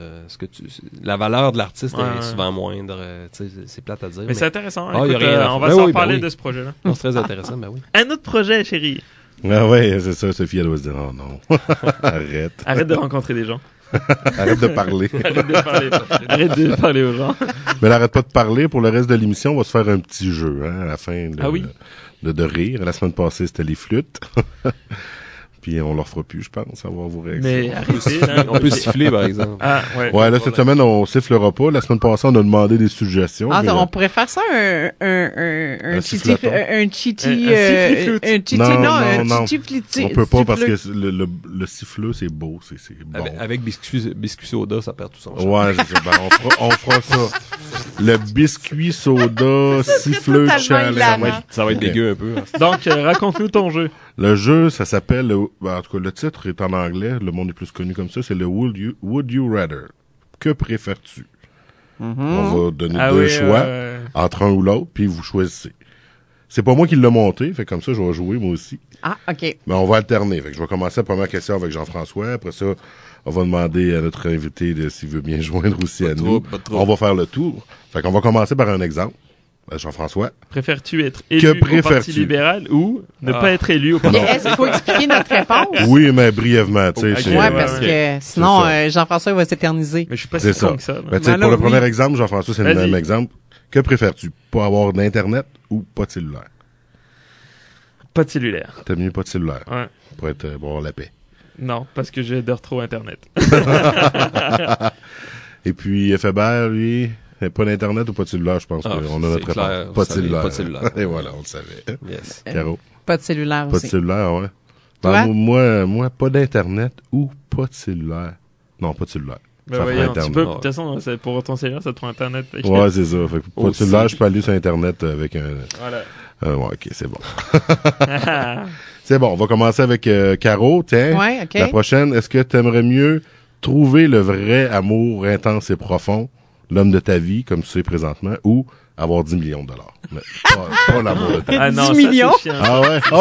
la valeur de l'artiste est souvent moindre. Tu sais, c'est plate à dire. Mais c'est intéressant. On va s'en parler de ce projet-là. C'est très intéressant, oui. Un autre projet, chérie. Ah ouais, c'est ça. Sophie, elle doit se dire, oh non. Arrête. Arrête de rencontrer des gens. Arrête de parler. Arrête de parler aux gens. Mais elle arrête pas de parler. Pour le reste de l'émission, on va se faire un petit jeu, à la fin de rire. La semaine passée, c'était les flûtes. Puis on leur fera plus, je pense, avoir vos réactions. Mais arrêtez, on peut siffler, par exemple. Ouais, là, cette semaine, on sifflera pas. La semaine passée, on a demandé des suggestions. On pourrait faire ça un chiti flûti. On peut pas parce que le siffleux, c'est beau, c'est bon. Avec biscuit soda, ça perd tout son charme. Ouais, c'est ça. On fera ça. Le biscuit soda, siffleux challenge. Ça va être dégueu un peu. Donc, raconte-nous ton jeu. Le jeu, ça s'appelle, en tout cas, le titre est en anglais, le monde est plus connu comme ça, c'est le Would You Rather. Que préfères-tu? On va donner deux choix entre un ou l'autre, puis vous choisissez. C'est pas moi qui l'ai monté, fait comme ça, je vais jouer moi aussi. Ah, OK. Mais on va alterner. Fait que je vais commencer la première question avec Jean-François. Après ça, on va demander à notre invité s'il veut bien joindre aussi à nous. On va faire le tour. Fait qu'on va commencer par un exemple. Jean-François. Préfères-tu être élu au Parti libéral ou ne pas être élu au Parti libéral? Est-ce qu'il faut expliquer notre réponse? Oui, mais brièvement, tu sais. Ouais, parce que sinon, Jean-François va s'éterniser. Mais je suis pas si con que ça. Ben, pour le premier exemple, Jean-François, c'est le même exemple. Que préfères-tu? Pas avoir d'Internet ou pas de cellulaire? Pas de cellulaire. T'aimes mieux pas de cellulaire? Ouais. Pour avoir la paix. Non, parce que j'adore trop Internet. Et puis, Fébert, lui... Pas d'Internet ou pas de cellulaire, je pense qu'on a notre réponse. Pas de cellulaire. Pas de cellulaire. Et voilà, on le savait. Yes. Caro. Pas de cellulaire aussi. Pas de cellulaire, ouais. Moi, pas d'Internet ou pas de cellulaire. Non, pas de cellulaire. Ben voyons, tu peux, de toute façon, pour ton cellulaire, ça te prend Internet. Ouais, c'est ça. Fait que pas de cellulaire, je peux aller sur Internet avec un... Voilà. Ouais, ok, c'est bon. C'est bon, on va commencer avec Caro, tiens. Ouais, ok. La prochaine, est-ce que t'aimerais mieux trouver le vrai amour intense et profond, l'homme de ta vie, comme tu sais présentement, ou avoir 10 millions de dollars? Mais pas l'amour de ta vie. Ah non, 10 millions? Ça, ah ouais? Oh!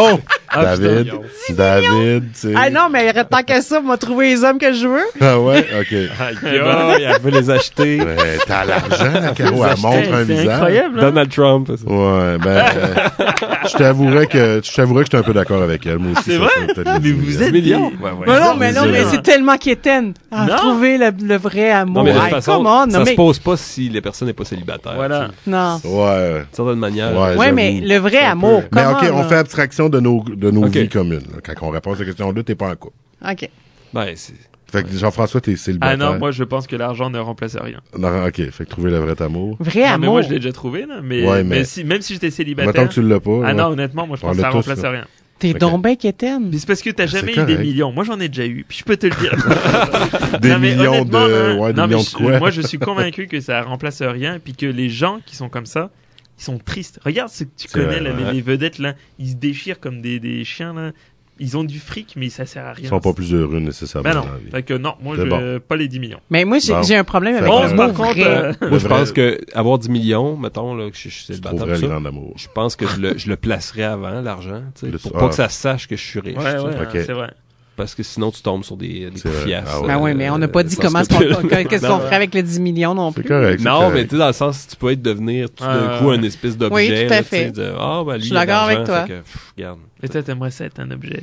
David, tu sais. Ah non, mais tant qu'à ça, m'a trouvé les hommes que je veux. Ah ouais, ok. Elle veut les acheter. T'as l'argent, Caro, elle montre un visage. Incroyable, hein? Donald Trump. Ouais, je t'avouerais que j'étais un peu d'accord avec elle, moi aussi. C'est vrai? Mais vous êtes millions. Mais c'est tellement quétaine. Trouver le vrai amour. Non, mais de toute façon, ça se pose pas si la personne n'est pas célibataire. Voilà. Non. Ouais. D'une certaine manière. Ouais, mais le vrai amour. Mais ok, on fait abstraction de nos vies communes. Quand on répond à cette question-là, t'es pas en couple. Ok. Ben, c'est... Fait que Jean-François, t'es célibataire. Ah non, moi je pense que l'argent ne remplace rien. Non, ok, fait que trouver le vrai amour. Vrai amour. Mais moi je l'ai déjà trouvé, là. Mais même si j'étais célibataire. Mettons que tu l'as pas. Ah non, honnêtement, moi je pense que ça remplace rien. T'es donc ben quétaine. C'est parce que t'as jamais eu des millions. Moi j'en ai déjà eu. Puis je peux te le dire. Des millions de quoi? Moi je suis convaincu que ça remplace rien. Puis que les gens qui sont comme ça, ils sont tristes. Regarde ce que tu connais, les vedettes là. Ils se déchirent comme des chiens là. Ils ont du fric, mais ça sert à rien. Ils sont pas plus heureux nécessairement. Ben non. Fait que non, moi pas les 10 millions. Mais moi j'ai un problème avec l'amour. Par contre, moi je pense que avoir 10 millions, mettons là, que je suis célibataire, le grand amour. Je pense que je le placerais avant l'argent, tu sais, pour pas que ça se sache que je suis riche. Ouais, c'est vrai. Parce que sinon tu tombes sur des coufiasses. Ben oui, mais on n'a pas dit qu'est-ce qu'on ferait avec les 10 millions non plus. C'est correct. Non, mais tu sais, dans le sens, tu peux devenir tout d'un coup un espèce d'objet. Oui, tout à fait. Je suis d'accord avec toi. Regarde. Et toi, t'aimerais ça être un objet?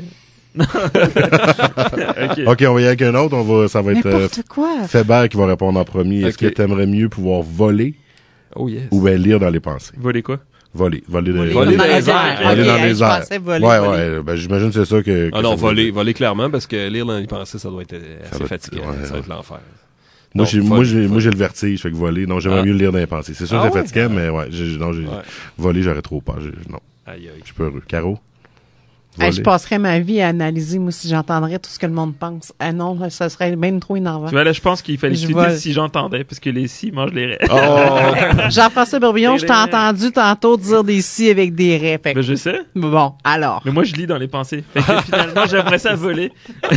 Ok, on va y aller avec un autre. Ça va être Fébert qui va répondre en premier. Est-ce que t'aimerais mieux pouvoir voler ou bien lire dans les pensées? Voler quoi? Voler dans les airs. Voler dans les airs. Ouais. Ben, j'imagine que c'est ça que ah non, voler clairement, parce que lire dans les pensées, ça doit être assez fatigant. Ça va être l'enfer. Moi, j'ai le vertige, fait que voler. Non, j'aimerais mieux lire dans les pensées. C'est sûr que c'est fatigant, mais voler, j'aurais trop peur. Non. Je suis pas heureux. Caro? Je passerais ma vie à analyser, moi, si j'entendrais tout ce que le monde pense. Ah non, ça serait même trop énervant. Tu vois, là, je pense qu'il fallait que tu dises si j'entendais, parce que les si mangent les raies. Jean-François Bourbillon, je t'ai entendu tantôt dire des si avec des raies. Ben, je sais. Bon, alors. Mais moi, je lis dans les pensées. Fait que finalement, j'aimerais ça voler.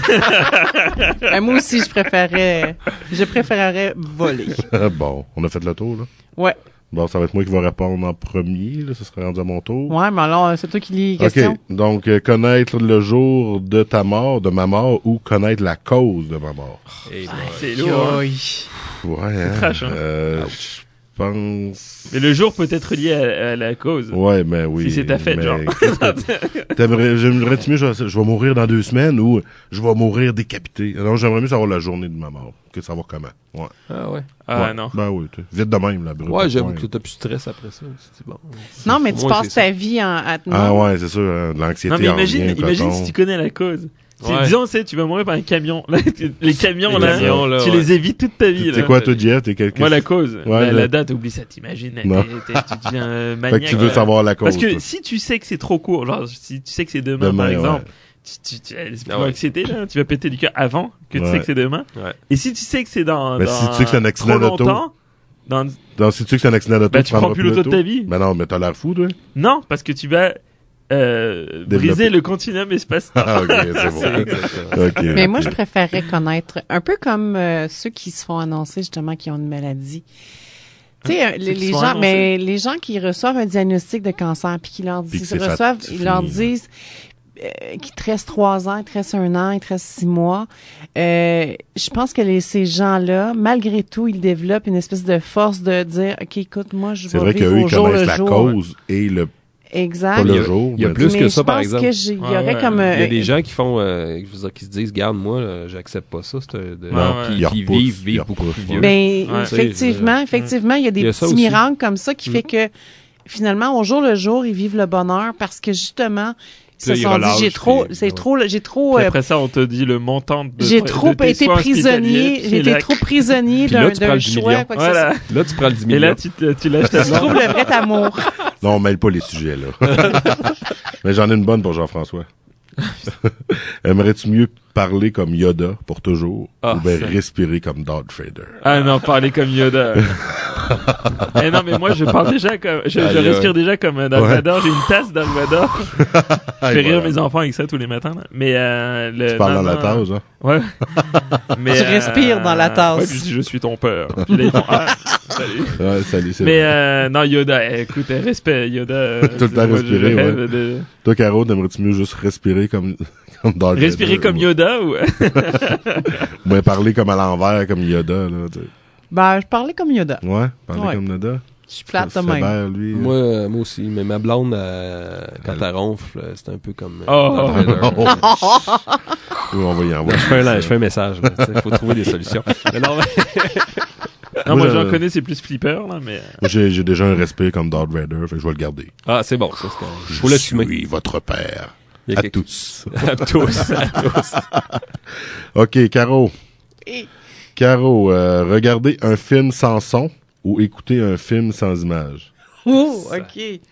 Moi aussi, je préférerais voler. Bon, on a fait le tour, là? Ouais. Bon, ça va être moi qui va répondre en premier, là, ça serait rendu à mon tour. Ouais, mais alors, c'est toi qui lis les questions. OK, donc, connaître le jour de ta mort, de ma mort, ou connaître la cause de ma mort. C'est lourd. Ouais, hein. C'est trash, hein. Je pense... Mais le jour peut être lié à la cause. Ouais, mais oui. Si c'est ta fête, genre. J'aimerais-tu mieux, je vais mourir dans 2 semaines ou je vais mourir décapité? Non, j'aimerais mieux savoir la journée de ma mort que savoir comment. Ouais. Ah ouais? Ah non. Ben oui, vite de même, là. Ouais, j'avoue que t'as plus de stress après ça. C'est bon. Non, mais tu passes ta vie à te Ah ouais, c'est sûr, de l'anxiété. Non, mais imagine si tu connais la cause. Disons, tu vas mourir par un camion. Les camions, là, tu les évites toute ta vie. C'est quoi, toi, Jeff? Moi, la cause. La date, oublie ça, t'imagines. Tu deviens maniaque. Fait que tu veux savoir la cause. Parce que si tu sais que c'est trop court, genre, si tu sais que c'est demain, par exemple, c'est plus l'anxiété, là. Tu vas péter du cœur avant que tu sais que c'est demain. Et si tu sais que c'est dans si tu sais que c'est un accident d'auto. Si tu sais que c'est un accident d'auto, tu prends plus l'auto de ta vie. Ben non, mais t'as l'air fou, toi. Non, parce que tu vas briser le continuum espace-temps. Ah, ok, c'est bon. Okay, mais moi, je préférerais connaître, un peu comme ceux qui se font annoncer justement qu'ils ont une maladie. Tu sais, les gens qui reçoivent un diagnostic de cancer puis qui leur disent, qu'il te reste 3 ans, il te reste 1 an, il te reste 6 mois. Je pense que ces gens-là, malgré tout, ils développent une espèce de force de dire, OK, écoute, moi, je vais vivre au jour le jour. C'est vrai qu'eux, ils connaissent la cause et le exact. Pas le jour. Il y a plus que ça, par exemple. Il y aurait comme il y a des gens qui font, qui se disent, garde, moi, j'accepte pas ça, qui vivent beaucoup plus vieux. Ben, effectivement, il y a des petits miracles comme ça qui fait que, finalement, au jour le jour, ils vivent le bonheur parce que, justement, ils se sont dit, j'ai trop, après ça, on te dit le montant de j'ai trop été prisonnier, j'ai été trop prisonnier d'un choix, quoi que ce soit. Là, tu prends le 10 millions. Et là, tu lâches ta Tu trouves le vrai amour. Non, on mêle pas les sujets, là. Mais j'en ai une bonne pour Jean-François. Aimerais-tu mieux parler comme Yoda pour toujours ou bien respirer comme Darth Vader? Ah non, parler comme Yoda. Non, mais moi, je parle déjà comme, je respire déjà comme Dark Vador. J'ai une tasse Dark Vador. Je fais rire mes enfants avec ça tous les matins, là. Mais, tu parles dans la tasse, hein? Ouais. Mais, tu respires dans la tasse. Ouais, puis je suis ton père. Puis là, ils font, salut. Ouais, salut, c'est Mais, non, Yoda, écoute, respect, Yoda. Tout le temps respirer, ouais. Toi, Caro, t'aimerais-tu mieux juste respirer comme Dark Vador? Respirer comme Yoda, ou? Ou bien parler comme à l'envers, comme Yoda, là, tu sais. Ben, je parlais comme Yoda. Ouais, parler comme Yoda. Je suis plate de même. Lui, moi aussi, mais ma blonde, quand elle ronfle, c'est un peu comme... Oui, on va y envoyer. Je fais un message, il faut trouver des solutions. Mais non, non, moi j'en connais, c'est plus flipper, là, mais... Moi, j'ai déjà un respect comme Darth Vader, fait que je vais le garder. Ah, c'est bon, ça, c'est quand même. Je suis votre père. À tous. À tous. OK, Caro. Caro, regarder un film sans son ou écouter un film sans image? Oh, OK.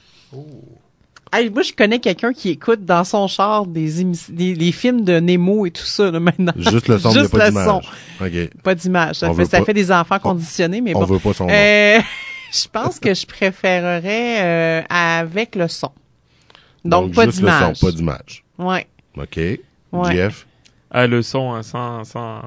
Hey, moi, je connais quelqu'un qui écoute dans son char les films de Nemo et tout ça, là, maintenant. Juste le son, il n'y a pas d'image. Okay. Pas d'image. Ça fait des enfants conditionnés, mais bon. On veut pas son nom. Je pense que je préférerais avec le son. Donc pas juste d'image. Le son, pas d'image. Ouais. OK. Ouais. Jeff? Ah, le son, hein, sans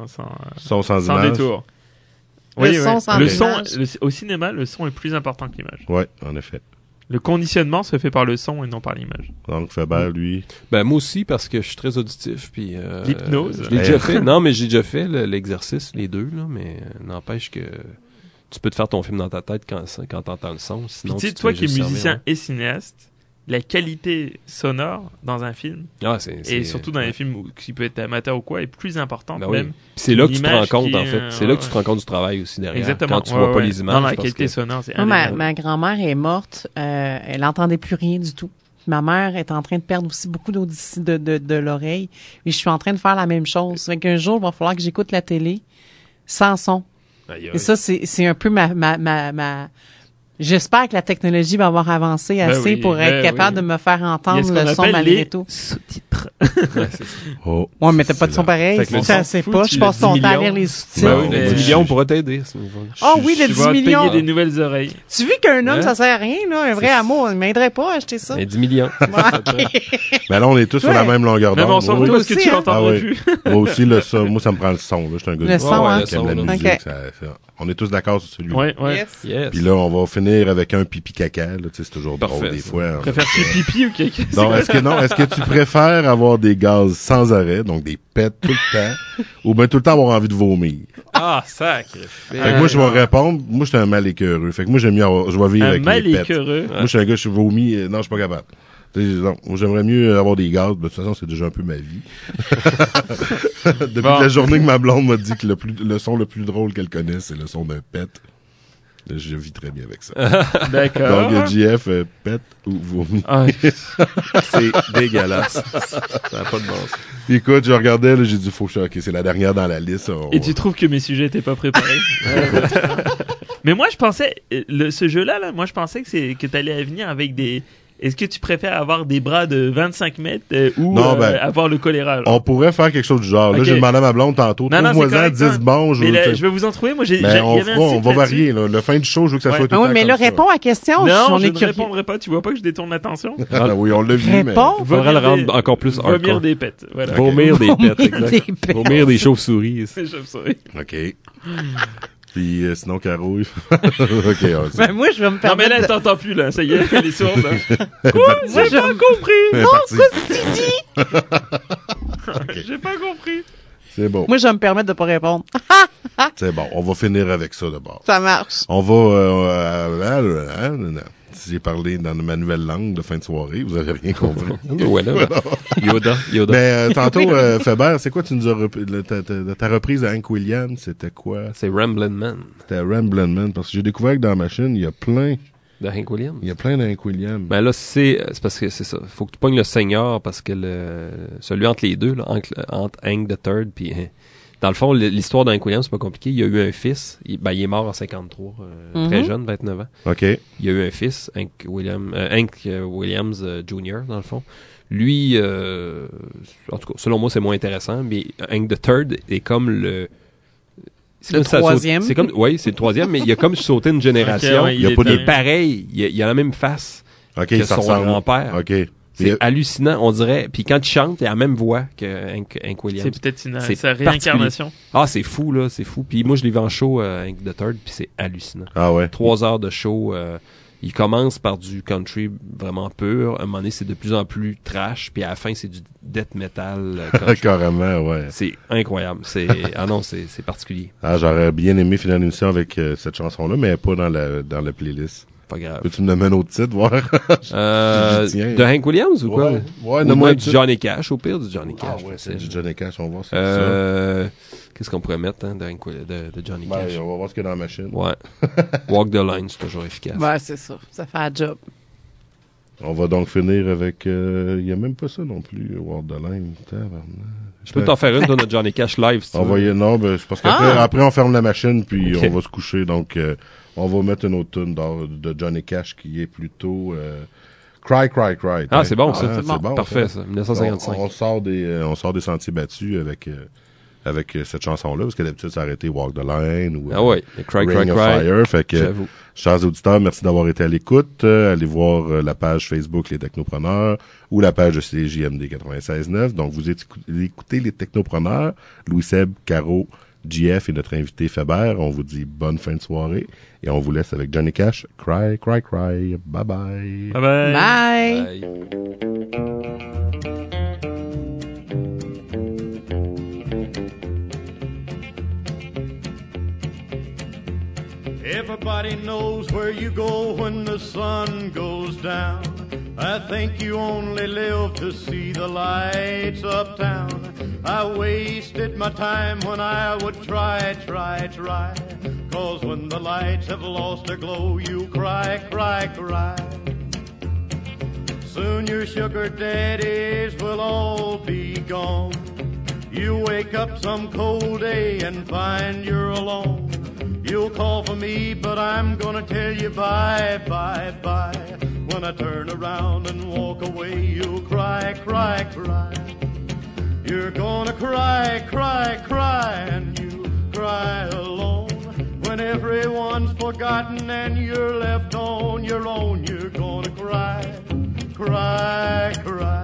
image. détour. Oui, le son sans image. Au cinéma, le son est plus important que l'image. Oui, en effet. Le conditionnement se fait par le son et non par l'image. Donc, Faber, lui... Ben, moi aussi, parce que je suis très auditif, puis... L'hypnose. Je l'ai déjà fait. Non, mais j'ai déjà fait l'exercice, les deux, là, mais n'empêche que tu peux te faire ton film dans ta tête quand t'entends le son, sinon... Puis tu sais, toi qui es musicien et cinéaste, la qualité sonore dans un film, et surtout dans les films qui peut être amateur ou quoi, est plus importante même. C'est là que tu te rends compte, en fait. C'est là que tu te rends compte du travail aussi derrière. Exactement. Quand tu vois pas les images. Non, la qualité sonore, c'est ma grand-mère est morte, elle n'entendait plus rien du tout. Ma mère est en train de perdre aussi beaucoup de l'oreille, et je suis en train de faire la même chose. Fait qu'un jour, il va falloir que j'écoute la télé sans son. Et ça, c'est un peu ma j'espère que la technologie va avoir avancé assez pour être capable de me faire entendre le son malgré tout. Sous-titres. Ouais, mais t'as pas de son pareil. Ça, c'est pas. Je passe ton temps à lire les sous-titres. 10 millions pourrait t'aider. Oui, le 10 millions. Payer des nouvelles oreilles. Tu vois qu'un homme, ça sert à rien, là. Un vrai amour, il m'aiderait pas à acheter ça. Mais 10 millions. Mais là, on est tous sur la même longueur d'onde. Mais on s'en fout parce que tu l'entendrais plus. Moi aussi, moi, ça me prend le son, là. Je suis un gars qui aime la musique. On est tous d'accord sur celui-là. Ouais. Puis là, on va finir avec un pipi-caca. C'est toujours drôle des fois. Préfères-tu pipi ou caca? Est-ce que tu préfères avoir des gaz sans arrêt, donc des pets tout le temps, ou bien tout le temps avoir envie de vomir? Ah, sacré. Fait que moi, je vais répondre, moi, je suis un mal écœureux. Fait que moi, j'aime mieux je vais vivre avec les pets. Un mal écœureux? Moi, je suis un gars, je vomis, non, je suis pas capable. Non, j'aimerais mieux avoir des gaz, de toute façon, c'est déjà un peu ma vie. Depuis la journée que ma blonde m'a dit que le son le plus drôle qu'elle connaît, c'est le son d'un pet. Je vis très bien avec ça. D'accord. Donc, JF, pet ou vomi. C'est dégueulasse. Ça n'a pas de bon sens. Écoute, je regardais, là, j'ai dit, OK, c'est la dernière dans la liste. Et tu trouves que mes sujets étaient pas préparés? Mais moi, je pensais, ce jeu-là, moi, je pensais que t'allais venir avec des... Est-ce que tu préfères avoir des bras de 25 mètres ou avoir le choléra? On pourrait faire quelque chose du genre. Là, j'ai demandé à ma blonde tantôt. Trouve-moi-en 10 bons. Je vais vous en trouver. Moi, on va varier. Là. Le fin du show, je veux que ça soit tout le temps mais là, réponds à la question. Non, je ne répondrai pas. Tu vois pas que je détourne l'attention? Oui, on l'a vu. Réponds. Il faudrait le rendre encore plus hardcore. Vomir des pets. Voilà. Vomir des pets, exact. Vomir des chauves-souris. Des chauves-souris. OK. Puis sinon, Caro... OK. Ben moi, je vais me permettre... Non, mais là, elle t'entend plus, là. Ça y est, elle est sourde. Quoi? J'ai pas compris. Non, qu'est-ce que tu dis? J'ai pas compris. C'est bon. Moi, je vais me permettre de pas répondre. C'est bon. On va finir avec ça d'abord. Ça marche. On va... J'ai parlé dans ma nouvelle langue de fin de soirée. Vous avez rien compris. Yoda. Mais tantôt, Faber, c'est quoi tu nous as ta reprise de Hank Williams, c'était quoi? C'est Ramblin' Man. C'était Ramblin' Man, parce que j'ai découvert que dans la machine, il y a plein... De Hank Williams? Il y a plein de Hank Williams. Ben là, c'est parce que c'est ça. Faut que tu pognes le Seigneur, parce que celui entre les deux, là, entre Hank the Third, puis... Dans le fond, l'histoire d'Hank Williams, c'est pas compliqué. Il y a eu un fils. Il est mort en 53, très jeune, 29 ans. OK. Il y a eu un fils, Hank Williams Jr., dans le fond. Lui, en tout cas, selon moi, c'est moins intéressant, mais Hank the Third est comme C'est le troisième. C'est comme, oui, c'est le troisième, mais il a comme sauté une génération. Okay, il a pas de pareil. Il a la même face que son grand-père. OK. C'est hallucinant, on dirait. Puis quand il chante, il a la même voix que Hank Williams. C'est peut-être sa réincarnation. Ah, c'est fou, là. C'est fou. Puis moi, je l'ai vu en show, Hank the Third, puis c'est hallucinant. Ah ouais? 3 heures de show. Il commence par du country vraiment pur. À un moment donné, c'est de plus en plus trash. Puis à la fin, c'est du death metal. Carrément, ouais. C'est incroyable. C'est particulier. Ah, j'aurais bien aimé finir l'émission avec cette chanson-là, mais pas dans la playlist. Pas grave. Peux-tu me nommer un autre titre, voir? De Hank Williams ou quoi? Ouais, ou du Johnny Cash, au pire du Johnny Cash. Ah ouais, c'est du Johnny Cash, on va voir si c'est ça. Qu'est-ce qu'on pourrait mettre de Johnny Cash? On va voir ce qu'il y a dans la machine. Ouais. Walk the Line, c'est toujours efficace. Ouais, c'est ça. Ça fait un job. On va donc finir avec... il n'y a même pas ça non plus, Walk the Line. Je peux t'en faire une de notre Johnny Cash live, si tu veux. Non, parce qu'après, on ferme la machine, puis on va se coucher, donc... on va mettre une autre tune de Johnny Cash qui est plutôt Cry, Cry, Cry. Ah, c'est bon, ça. C'est bon. Parfait, ça. 1955. On sort des sentiers battus avec cette chanson-là, parce que d'habitude, ça aurait été Walk the Line ou Cry, Ring Cry, of Cry. Fire. Fait que, j'avoue. Chers auditeurs, merci d'avoir été à l'écoute. Allez voir la page Facebook Les Technopreneurs ou la page de CJMD 96.9. Donc, vous écoutez Les Technopreneurs, Louis Seb, Caro, JF et notre invité Faber. On vous dit bonne fin de soirée et on vous laisse avec Johnny Cash. Cry, cry, cry. Bye bye. Bye bye. Bye. Everybody knows where you go when the sun goes down. I think you only live to see the lights uptown. I wasted my time when I would try. 'Cause when the lights have lost their glow, you cry, cry, cry. Soon your sugar daddies will all be gone. You wake up some cold day and find you're alone. You'll call for me, but I'm gonna tell you bye, bye, bye. When I turn around and walk away, you'll cry, cry, cry. You're gonna cry, cry, cry, and you cry alone. When everyone's forgotten and you're left on your own, you're gonna cry, cry, cry.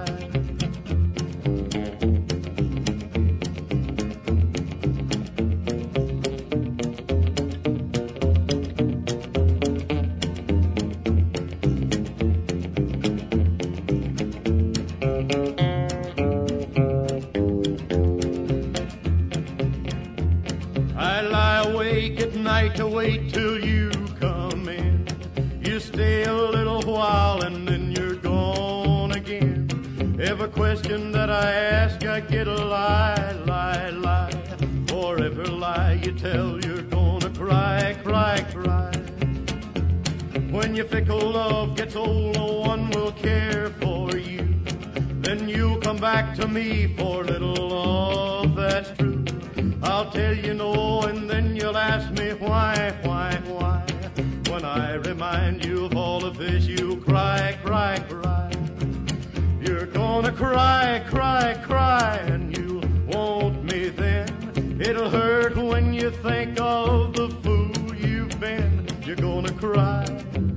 To wait till you come in. You stay a little while and then you're gone again. Every question that I ask, I get a lie, lie, lie. For every lie you tell, you're gonna cry, cry, cry. When your fickle love gets old, no one will care for you. Then you'll come back to me for little love that's true. I'll tell you no, and then you'll ask me why, why, why. When I remind you of all of this, you cry, cry, cry. You're gonna cry, cry, cry, and you want me then. It'll hurt when you think of the fool you've been. You're gonna cry,